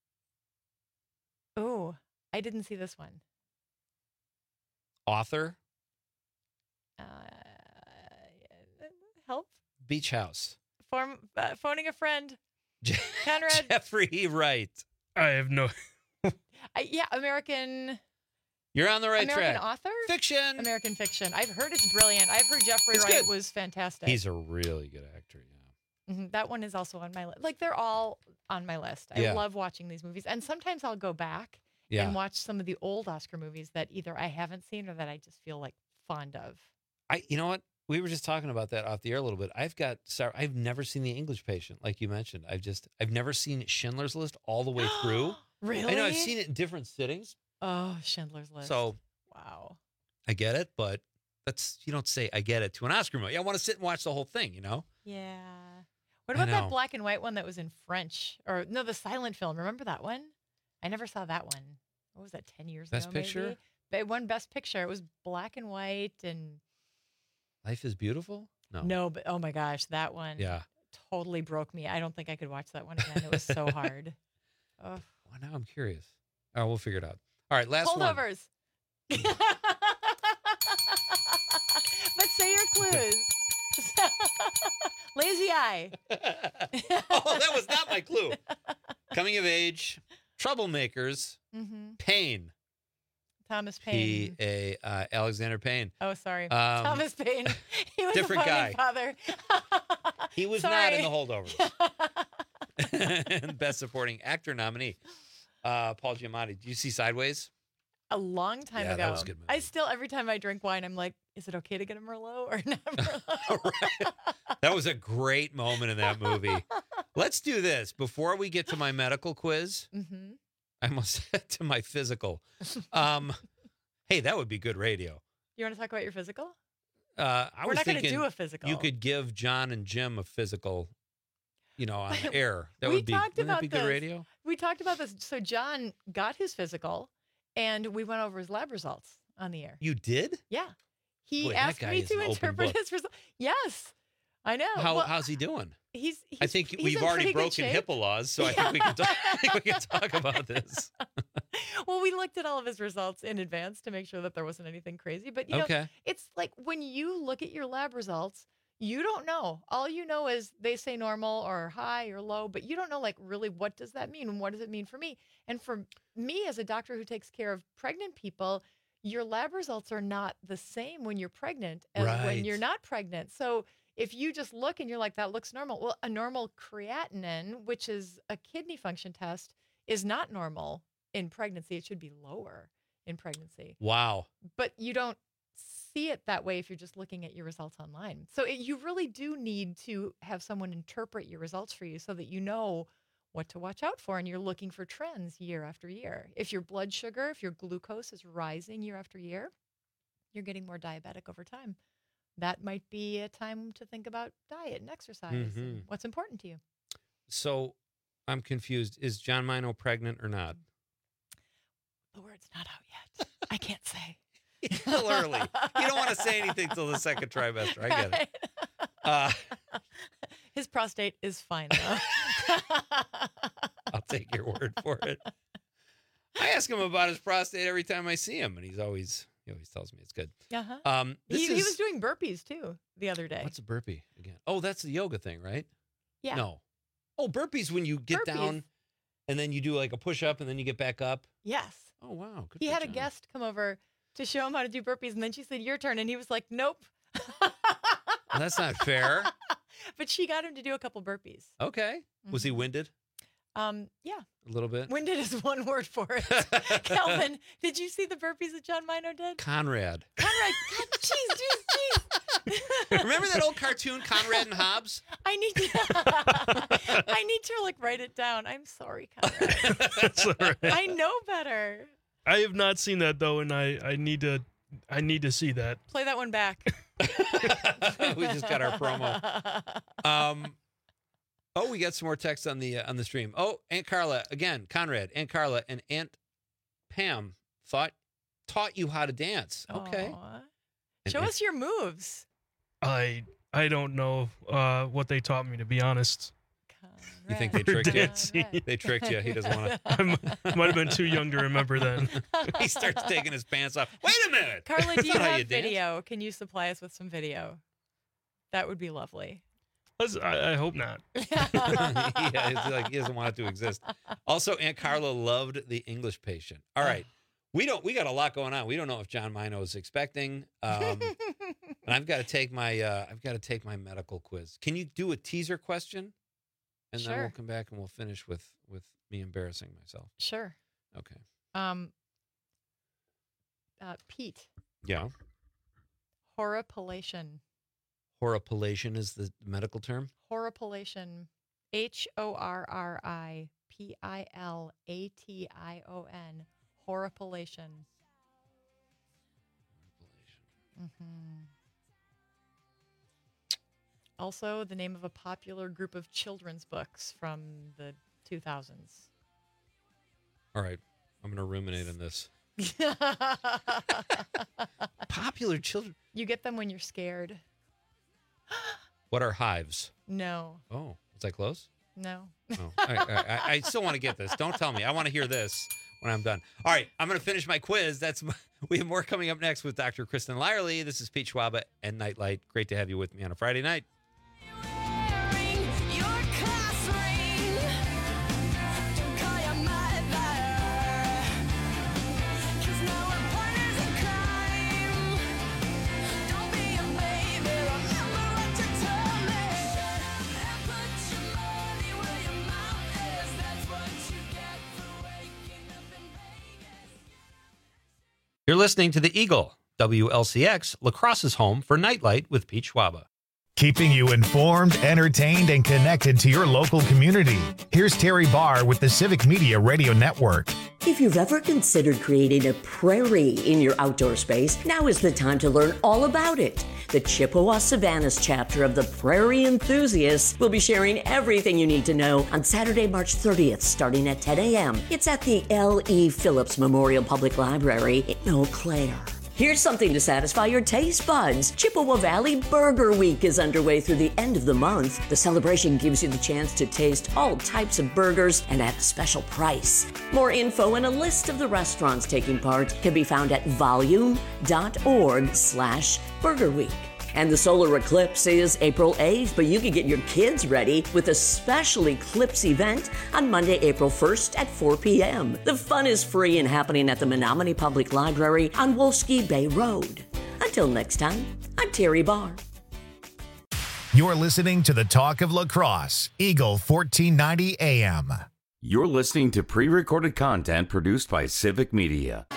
oh, I didn't see this one. Author. Uh, help. Beach House. Form, uh, phoning a friend. Conrad. Jeffrey Wright. I have no. I, yeah, American. You're on the right American track. author. Fiction. American fiction. I've heard it's brilliant. I've heard Jeffrey It's Wright good. was fantastic. He's a really good actor. Yeah. Mhm, that one is also on my list. Like, they're all on my list. I Yeah. love watching these movies. And sometimes I'll go back Yeah. and watch some of the old Oscar movies that either I haven't seen or that I just feel like fond of. I. You know what? We were just talking about that off the air a little bit. I've got. Sorry, I've never seen The English Patient, like you mentioned. I've just. I've never seen Schindler's List all the way through. Really? I know. I've seen it in different sittings. Oh, Schindler's List. So wow. I get it, but that's you don't say I get it to an Oscar movie. I want to sit and watch the whole thing. You know. Yeah. What I about that know. black and white one that was in French? Or no, the silent film. Remember that one? I never saw that one. What was that, ten years Best ago? Picture? Maybe? But it won Best Picture. It was black and white and Life is Beautiful? No. No, but oh my gosh, that one Yeah. totally broke me. I don't think I could watch that one again. It was so hard. Ugh. Well, now I'm curious. Oh, we'll figure it out. All right, last one. Holdovers. But say your clues. Lazy Eye. Oh, that was not my clue. Coming of age, troublemakers, hmm Payne. Thomas Paine. P A uh, Alexander Payne. Oh, sorry. Um, Thomas Paine. He was different a guy. founding father. He was not in the holdovers. Best supporting actor nominee. Uh, Paul Giamatti. Did you see Sideways? A long time Yeah, ago. that was a good movie. I still, every time I drink wine, I'm like, is it okay to get a Merlot or not Merlot? That was a great moment in that movie. Let's do this. Before we get to my medical quiz, hmm I must head to my physical. Um, hey, that would be good radio. You want to talk about your physical? Uh, I We're was not going to thinking do a physical. You could give John and Jim a physical, you know, on the air. That we would be, talked wouldn't that about be good this. radio? We talked about this. So John got his physical, and we went over his lab results on the air. You did? Yeah. He Boy, that asked guy me is to an open interpret book. his results. Yes, I know. How, Well, how's he doing? he's, he's I think he's we've in already pretty good broken shape. HIPAA laws, so I think we can talk, I think we can talk about this. Well, we looked at all of his results in advance to make sure that there wasn't anything crazy. But, you know, Okay. it's like when you look at your lab results, you don't know. All you know is they say normal or high or low, but you don't know, like, really what does that mean? And what does it mean for me? And for me, as a doctor who takes care of pregnant people, your lab results are not the same when you're pregnant as when Right. you're not pregnant. So if you just look and you're like, that looks normal. Well, a normal creatinine, which is a kidney function test, is not normal in pregnancy. It should be lower in pregnancy. Wow. But you don't see it that way if you're just looking at your results online. So it, you really do need to have someone interpret your results for you so that you know what to watch out for and you're looking for trends year after year. If your blood sugar, if your glucose is rising year after year, you're getting more diabetic over time. That might be a time to think about diet and exercise Mhm. and what's important to you. So I'm confused. Is John Mino pregnant or not? The word's not out yet. I can't say. It's still early. You don't want to say anything till the second trimester. I get it. Uh, His prostate is fine, though. I'll take your word for it. I ask him about his prostate every time I see him, and he's always he always tells me it's good. Uh-huh. Um, this he, is he was doing burpees, too, the other day. what's a burpee again? Oh, that's the yoga thing, right? Yeah. No. Oh, burpees when you get Burpees. down, and then you do like a push up, and then you get back up. Yes. Oh wow. Good He for had a John. guest come over to show him how to do burpees, and then she said, your turn. And he was like, nope. Well, that's not fair. But she got him to do a couple burpees. Okay. Was he winded Um, yeah. a little bit? Winded is one word for it. Calvin, did you see the burpees that John Mino did? Conrad. Conrad, God, jeez, jeez, jeez. Remember that old cartoon, Conrad and Hobbs? I need to, I need to like write it down. I'm sorry, Conrad. That's all right. I know better. I have not seen that though, and I, I need to I need to see that. Play that one back. We just got our promo. Um, oh, we got some more text on the uh, on the stream. Oh, Aunt Carla again. Conrad, Aunt Carla, and Aunt Pam thought taught you how to dance. Okay. Aw. Show us your moves. I I don't know uh, what they taught me, to be honest. You think they tricked you? They tricked you. He doesn't want to. I might have been too young to remember then. He starts taking his pants off. Wait a minute. Carla, That's do you not how have you dance. video? Can you supply us with some video? That would be lovely. Let's- I, I hope not. Yeah, it's like he doesn't want it to exist. Also, Aunt Carla loved The English Patient. All right. We don't we got a lot going on. We don't know if John Mino is expecting. Um, and I've got to take my uh, I've got to take my medical quiz. Can you do a teaser question? And then we'll Sure. come back and we'll finish with with me embarrassing myself. Sure. Okay. Um, uh, Pete, Yeah. horripilation. Horripilation is the medical term. Horripilation. H O R R I P I L A T I O N. Horripilation. Mm-hmm. Also, the name of a popular group of children's books from the two thousands. All right. I'm going to ruminate on this. Popular children. You get them when you're scared. What are hives? No. Oh, was I close? No. Oh, all right, all right. I, I still want to get this. Don't tell me. I want to hear this when I'm done. All right, I'm going to finish my quiz. That's my, we have more coming up next with Doctor Kristen Lyerly. This is Pete Schwaba and Nightlight. Great to have you with me on a Friday night. You're listening to the Eagle, W L C X, La Crosse's home for Nightlight with Pete Schwaba. Keeping you informed, entertained, and connected to your local community. Here's Terry Barr with the Civic Media Radio Network. If you've ever considered creating a prairie in your outdoor space, now is the time to learn all about it. The Chippewa Savannas chapter of the Prairie Enthusiasts will be sharing everything you need to know on Saturday, March thirtieth, starting at ten a.m. It's at the L E. Phillips Memorial Public Library in Eau Claire. Here's something to satisfy your taste buds. Chippewa Valley Burger Week is underway through the end of the month. The celebration gives you the chance to taste all types of burgers and at a special price. More info and a list of the restaurants taking part can be found at volume dot org slash burger week. And the solar eclipse is April eighth, but you can get your kids ready with a special eclipse event on Monday, April first at four p.m. The fun is free and happening at the Menominee Public Library on Wolski Bay Road. Until next time, I'm Terry Barr. You're listening to the Talk of La Crosse, Eagle fourteen ninety A M. You're listening to pre-recorded content produced by Civic Media.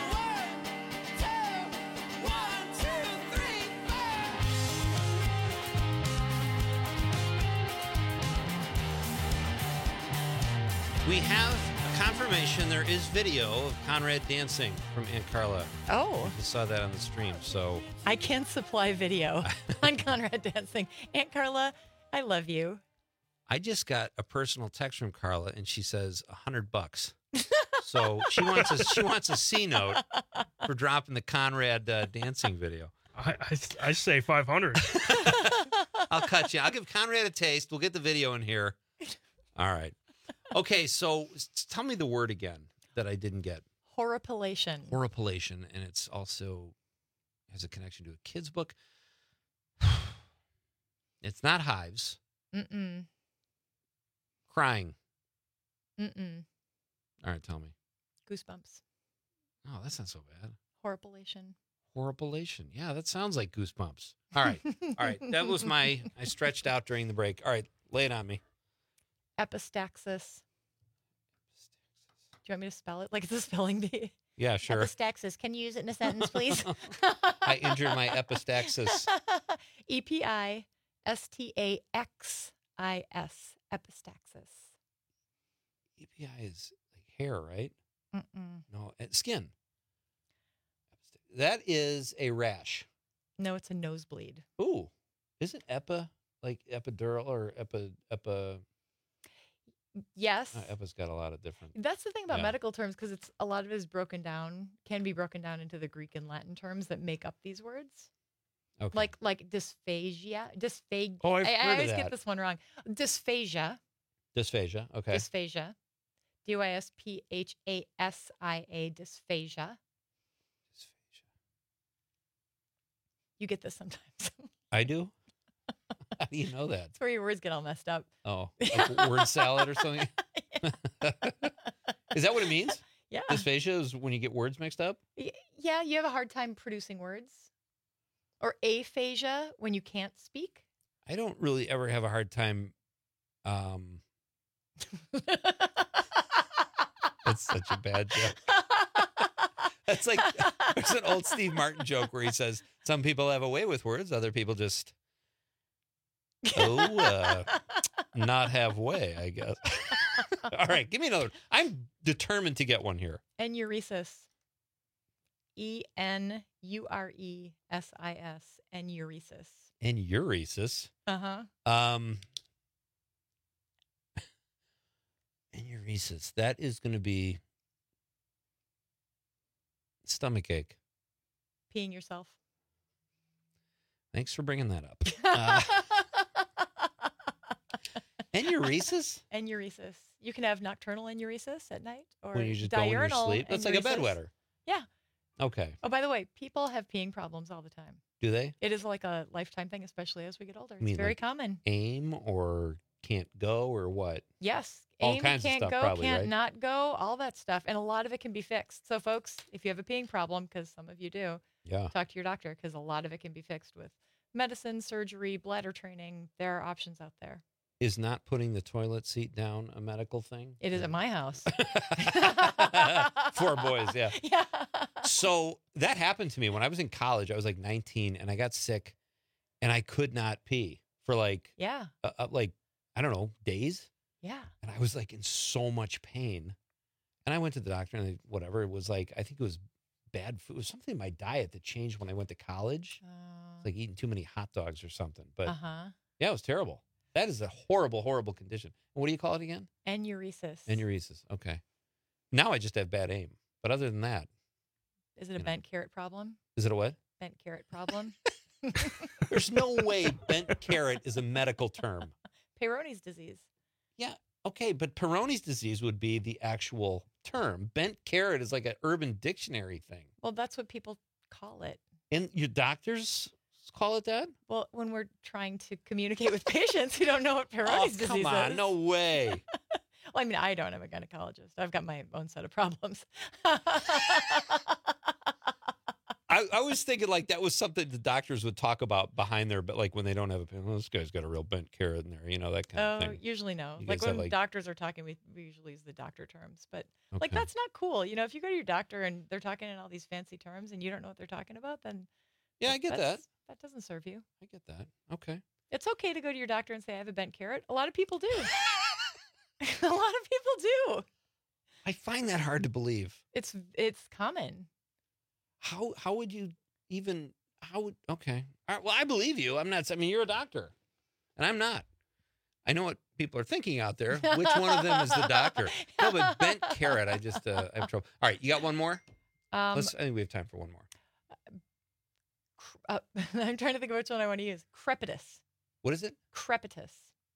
We have a confirmation there is video of Conrad dancing from Aunt Carla. Oh. I saw that on the stream, so. I can supply video on Conrad dancing. Aunt Carla, I love you. I just got a personal text from Carla, and she says a hundred bucks. So she wants a she wants a C note for dropping the Conrad uh, dancing video. I, I I say five hundred. I'll cut you. I'll give Conrad a taste. We'll get the video in here. All right. Okay, so tell me the word again that I didn't get. Horripilation. Horripilation, and it's also has a connection to a kid's book. It's not hives. Mm-mm. Crying. Mm-mm. All right, tell me. Goosebumps. Oh, that's not so bad. Horripilation. Horripilation. Yeah, that sounds like goosebumps. All right. All right. That was my, I stretched out during the break. All right, lay it on me. Epistaxis. Do you want me to spell it? Like it's a spelling bee? Yeah, sure. Epistaxis. Can you use it in a sentence, please? I injured my epistaxis. E P I S T A X I S. Epistaxis. E P I is like hair, right? Mm-mm. No, skin. That is a rash. No, it's a nosebleed. Ooh. Isn't epi like epidural or epi, epi? Yes. Uh, epi's got a lot of different. That's the thing about yeah. medical terms, because it's a lot of it is broken down, can be broken down into the Greek and Latin terms that make up these words. Okay. Like like dysphagia, dysphagia. Oh, I've I, heard I of always that. get this one wrong. Dysphagia. Dysphagia. Okay. Dysphagia. D Y S P H A S I A. Dysphagia. Dysphagia. You get this sometimes. I do. How do you know that? It's where your words get all messed up. Oh, like word salad or something? Is that what it means? Yeah. Dysphagia is when you get words mixed up? Y- Yeah, you have a hard time producing words. Or aphasia, when you can't speak. I don't really ever have a hard time. Um, that's such a bad joke. That's like, there's an old Steve Martin joke where he says, some people have a way with words, other people just, oh, uh, not have way, I guess. All right, give me another. I'm determined to get one here. Enuresis. E N U R E S I S. Enuresis. Enuresis. Uh-huh. Um, enuresis. That is going to be stomach ache. Peeing yourself. Thanks for bringing that up. Uh, Enuresis? Enuresis. You can have nocturnal enuresis at night or When you just go diurnal in your sleep? That's like a enuresis. bedwetter. Yeah. Okay. Oh, by the way, people have peeing problems all the time. Do they? It is like a lifetime thing, especially as we get older. I mean, It's very like common. AIM or can't go or what? Yes. All AIM kinds of can't stuff, go, probably, can't right? not go, all that stuff. And a lot of it can be fixed. So, folks, if you have a peeing problem, because some of you do, Yeah. talk to your doctor because a lot of it can be fixed with medicine, surgery, bladder training. There are options out there. Is not putting the toilet seat down a medical thing? It is at my house. Four boys, yeah. Yeah. So that happened to me when I was in college. I was like nineteen and I got sick and I could not pee for like, Yeah. uh, uh, like, I don't know, days. Yeah. And I was like in so much pain. And I went to the doctor and they, whatever, it was like, I think it was bad food. It was something in my diet that changed when I went to college. It's like eating too many hot dogs or something. But Uh-huh. yeah, it was terrible. That is a horrible, horrible condition. What do you call it again? Enuresis. Enuresis. Okay. Now I just have bad aim. But other than that, Is it a know. bent carrot problem? is it a what? Bent carrot problem? There's no way bent carrot is a medical term. Peyronie's disease. Yeah. Okay. But Peyronie's disease would be the actual term. Bent carrot is like an Urban Dictionary thing. Well, that's what people call it. And your doctors call it that? Well, when we're trying to communicate with patients who don't know what Peyronie's Oh, disease come on. is. No way. Well, I mean, I don't have a gynecologist. I've got my own set of problems. I, I was thinking like that was something the doctors would talk about behind there, but like when they don't have a pain, well, this guy's got a real bent carrot in there, you know, that kind Oh, of thing. usually no. You Like guys have, when like- doctors are talking, we, we usually use the doctor terms. But like Okay. that's not cool. You know, if you go to your doctor and they're talking in all these fancy terms and you don't know what they're talking about, then Yeah, I get that. that's- That doesn't serve you. I get that. Okay. It's okay to go to your doctor and say I have a bent carrot. A lot of people do. A lot of people do. I find that hard to believe. It's it's common. How how would you even how would okay. All right, well, I believe you. I'm not I mean, you're a doctor. And I'm not. I know what people are thinking out there. Which one of them is the doctor? No, but bent carrot, I just uh, I have trouble. All right, you got one more? Um, Let's I think we have time for one more. uh, I'm trying to think of which one I want to use. Crepitus. What is it? Crepitus.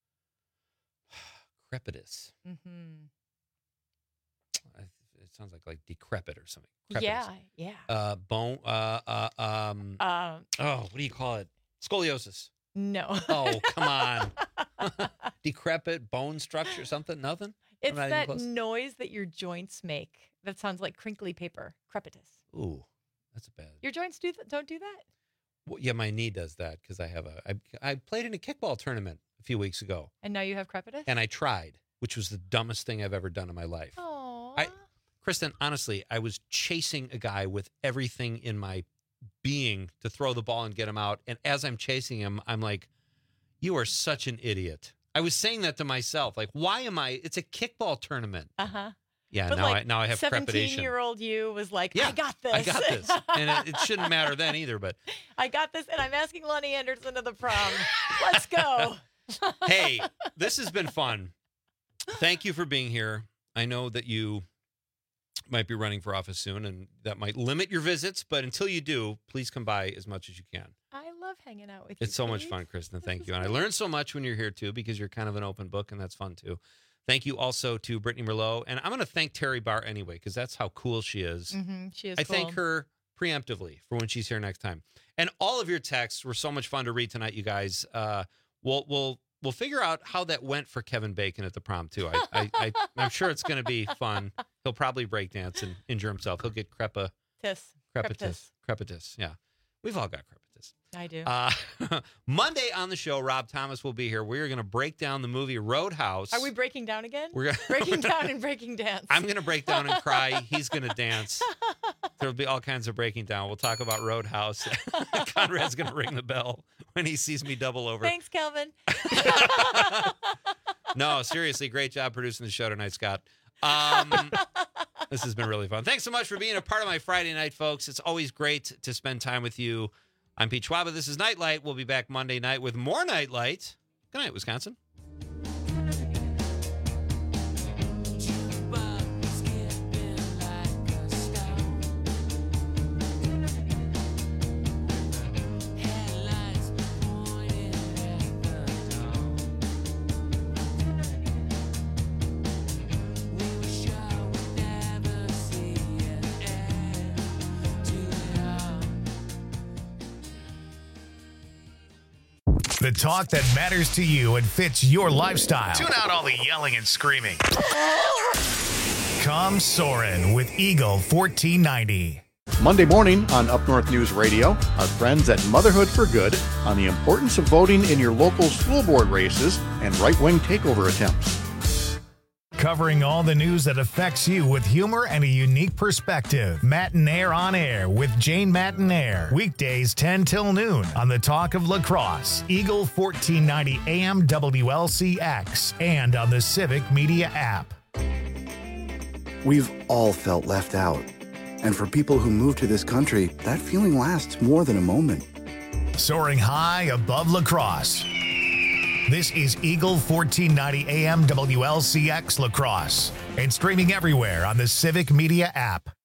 Crepitus. Mm-hmm. I- It sounds like like decrepit or something. Yeah, Crepitus. yeah. Uh, bone. Uh, uh, um. Um, oh, what do you call it? Scoliosis. No. Oh, come on. Decrepit bone structure, something, nothing. I'm It's not even that close. noise that your joints make. That sounds like crinkly paper. Crepitus. Ooh, that's a bad. Your joints do th- don't do that. Well, yeah, my knee does that because I have a. I I played in a kickball tournament a few weeks ago, And now you have crepitus. and I tried, which was the dumbest thing I've ever done in my life. Oh. I, Kristen, honestly, I was chasing a guy with everything in my being to throw the ball and get him out. And as I'm chasing him, I'm like, you are such an idiot. I was saying that to myself. Like, why am I? It's a kickball tournament. Uh huh. Yeah, But now like I now I have crepitation. seventeen-year-old you was like, Yeah, I got this. I got this. And it, it shouldn't matter then either. But I got this, and I'm asking Lenny Anderson to the prom. Let's go. hey, this has been fun. Thank you for being here. I know that you might be running for office soon, and that might limit your visits. But until you do, please come by as much as you can. I love hanging out with you. It's so much Steve. fun, Kristen. Thank you. And I learned so much when you're here, too, because you're kind of an open book, and that's fun, too. Thank you also to Brittany Merlot. And I'm going to thank Terry Barr anyway, because that's how cool she is. Mhm, she is I cool. thank her preemptively for when she's here next time. And all of your texts were so much fun to read tonight, you guys. Uh, we'll, we'll, we'll figure out how that went for Kevin Bacon at the prom, too. I, I, I, I'm sure it's going to be fun. He'll probably break dance and injure himself. He'll get crepa, Tis. crepitus. Crepitus, yeah. We've all got crepitus. I do. Uh, Monday on the show, Rob Thomas will be here. We're going to break down the movie Roadhouse. Are we breaking down again? We're gonna- breaking down and breaking dance. I'm going to break down and cry. He's going to dance. There'll be all kinds of breaking down. We'll talk about Roadhouse. Conrad's going to ring the bell when he sees me double over. Thanks, Kelvin. No, seriously, great job producing the show tonight, Scott. Um, this has been really fun. Thanks so much for being a part of my Friday night, folks. It's always great to spend time with you. I'm Pete Schwaba. This is Nightlight. We'll be back Monday night with more Nightlight. Good night, Wisconsin. The talk that matters to you and fits your lifestyle. Tune out all the yelling and screaming. Come Soarin' with Eagle fourteen ninety. Monday morning on Up North News Radio, our friends at Motherhood for Good on the importance of voting in your local school board races and right-wing takeover attempts. Covering all the news that affects you with humor and a unique perspective. Matinaire on Air with Jane Matinaire. Weekdays ten till noon on the Talk of La Crosse, Eagle fourteen ninety A M W L C X, and on the Civic Media app. We've all felt left out. And for people who move to this country, that feeling lasts more than a moment. Soaring high above La Crosse. This is Eagle fourteen ninety A M W L C X La Crosse and streaming everywhere on the Civic Media app.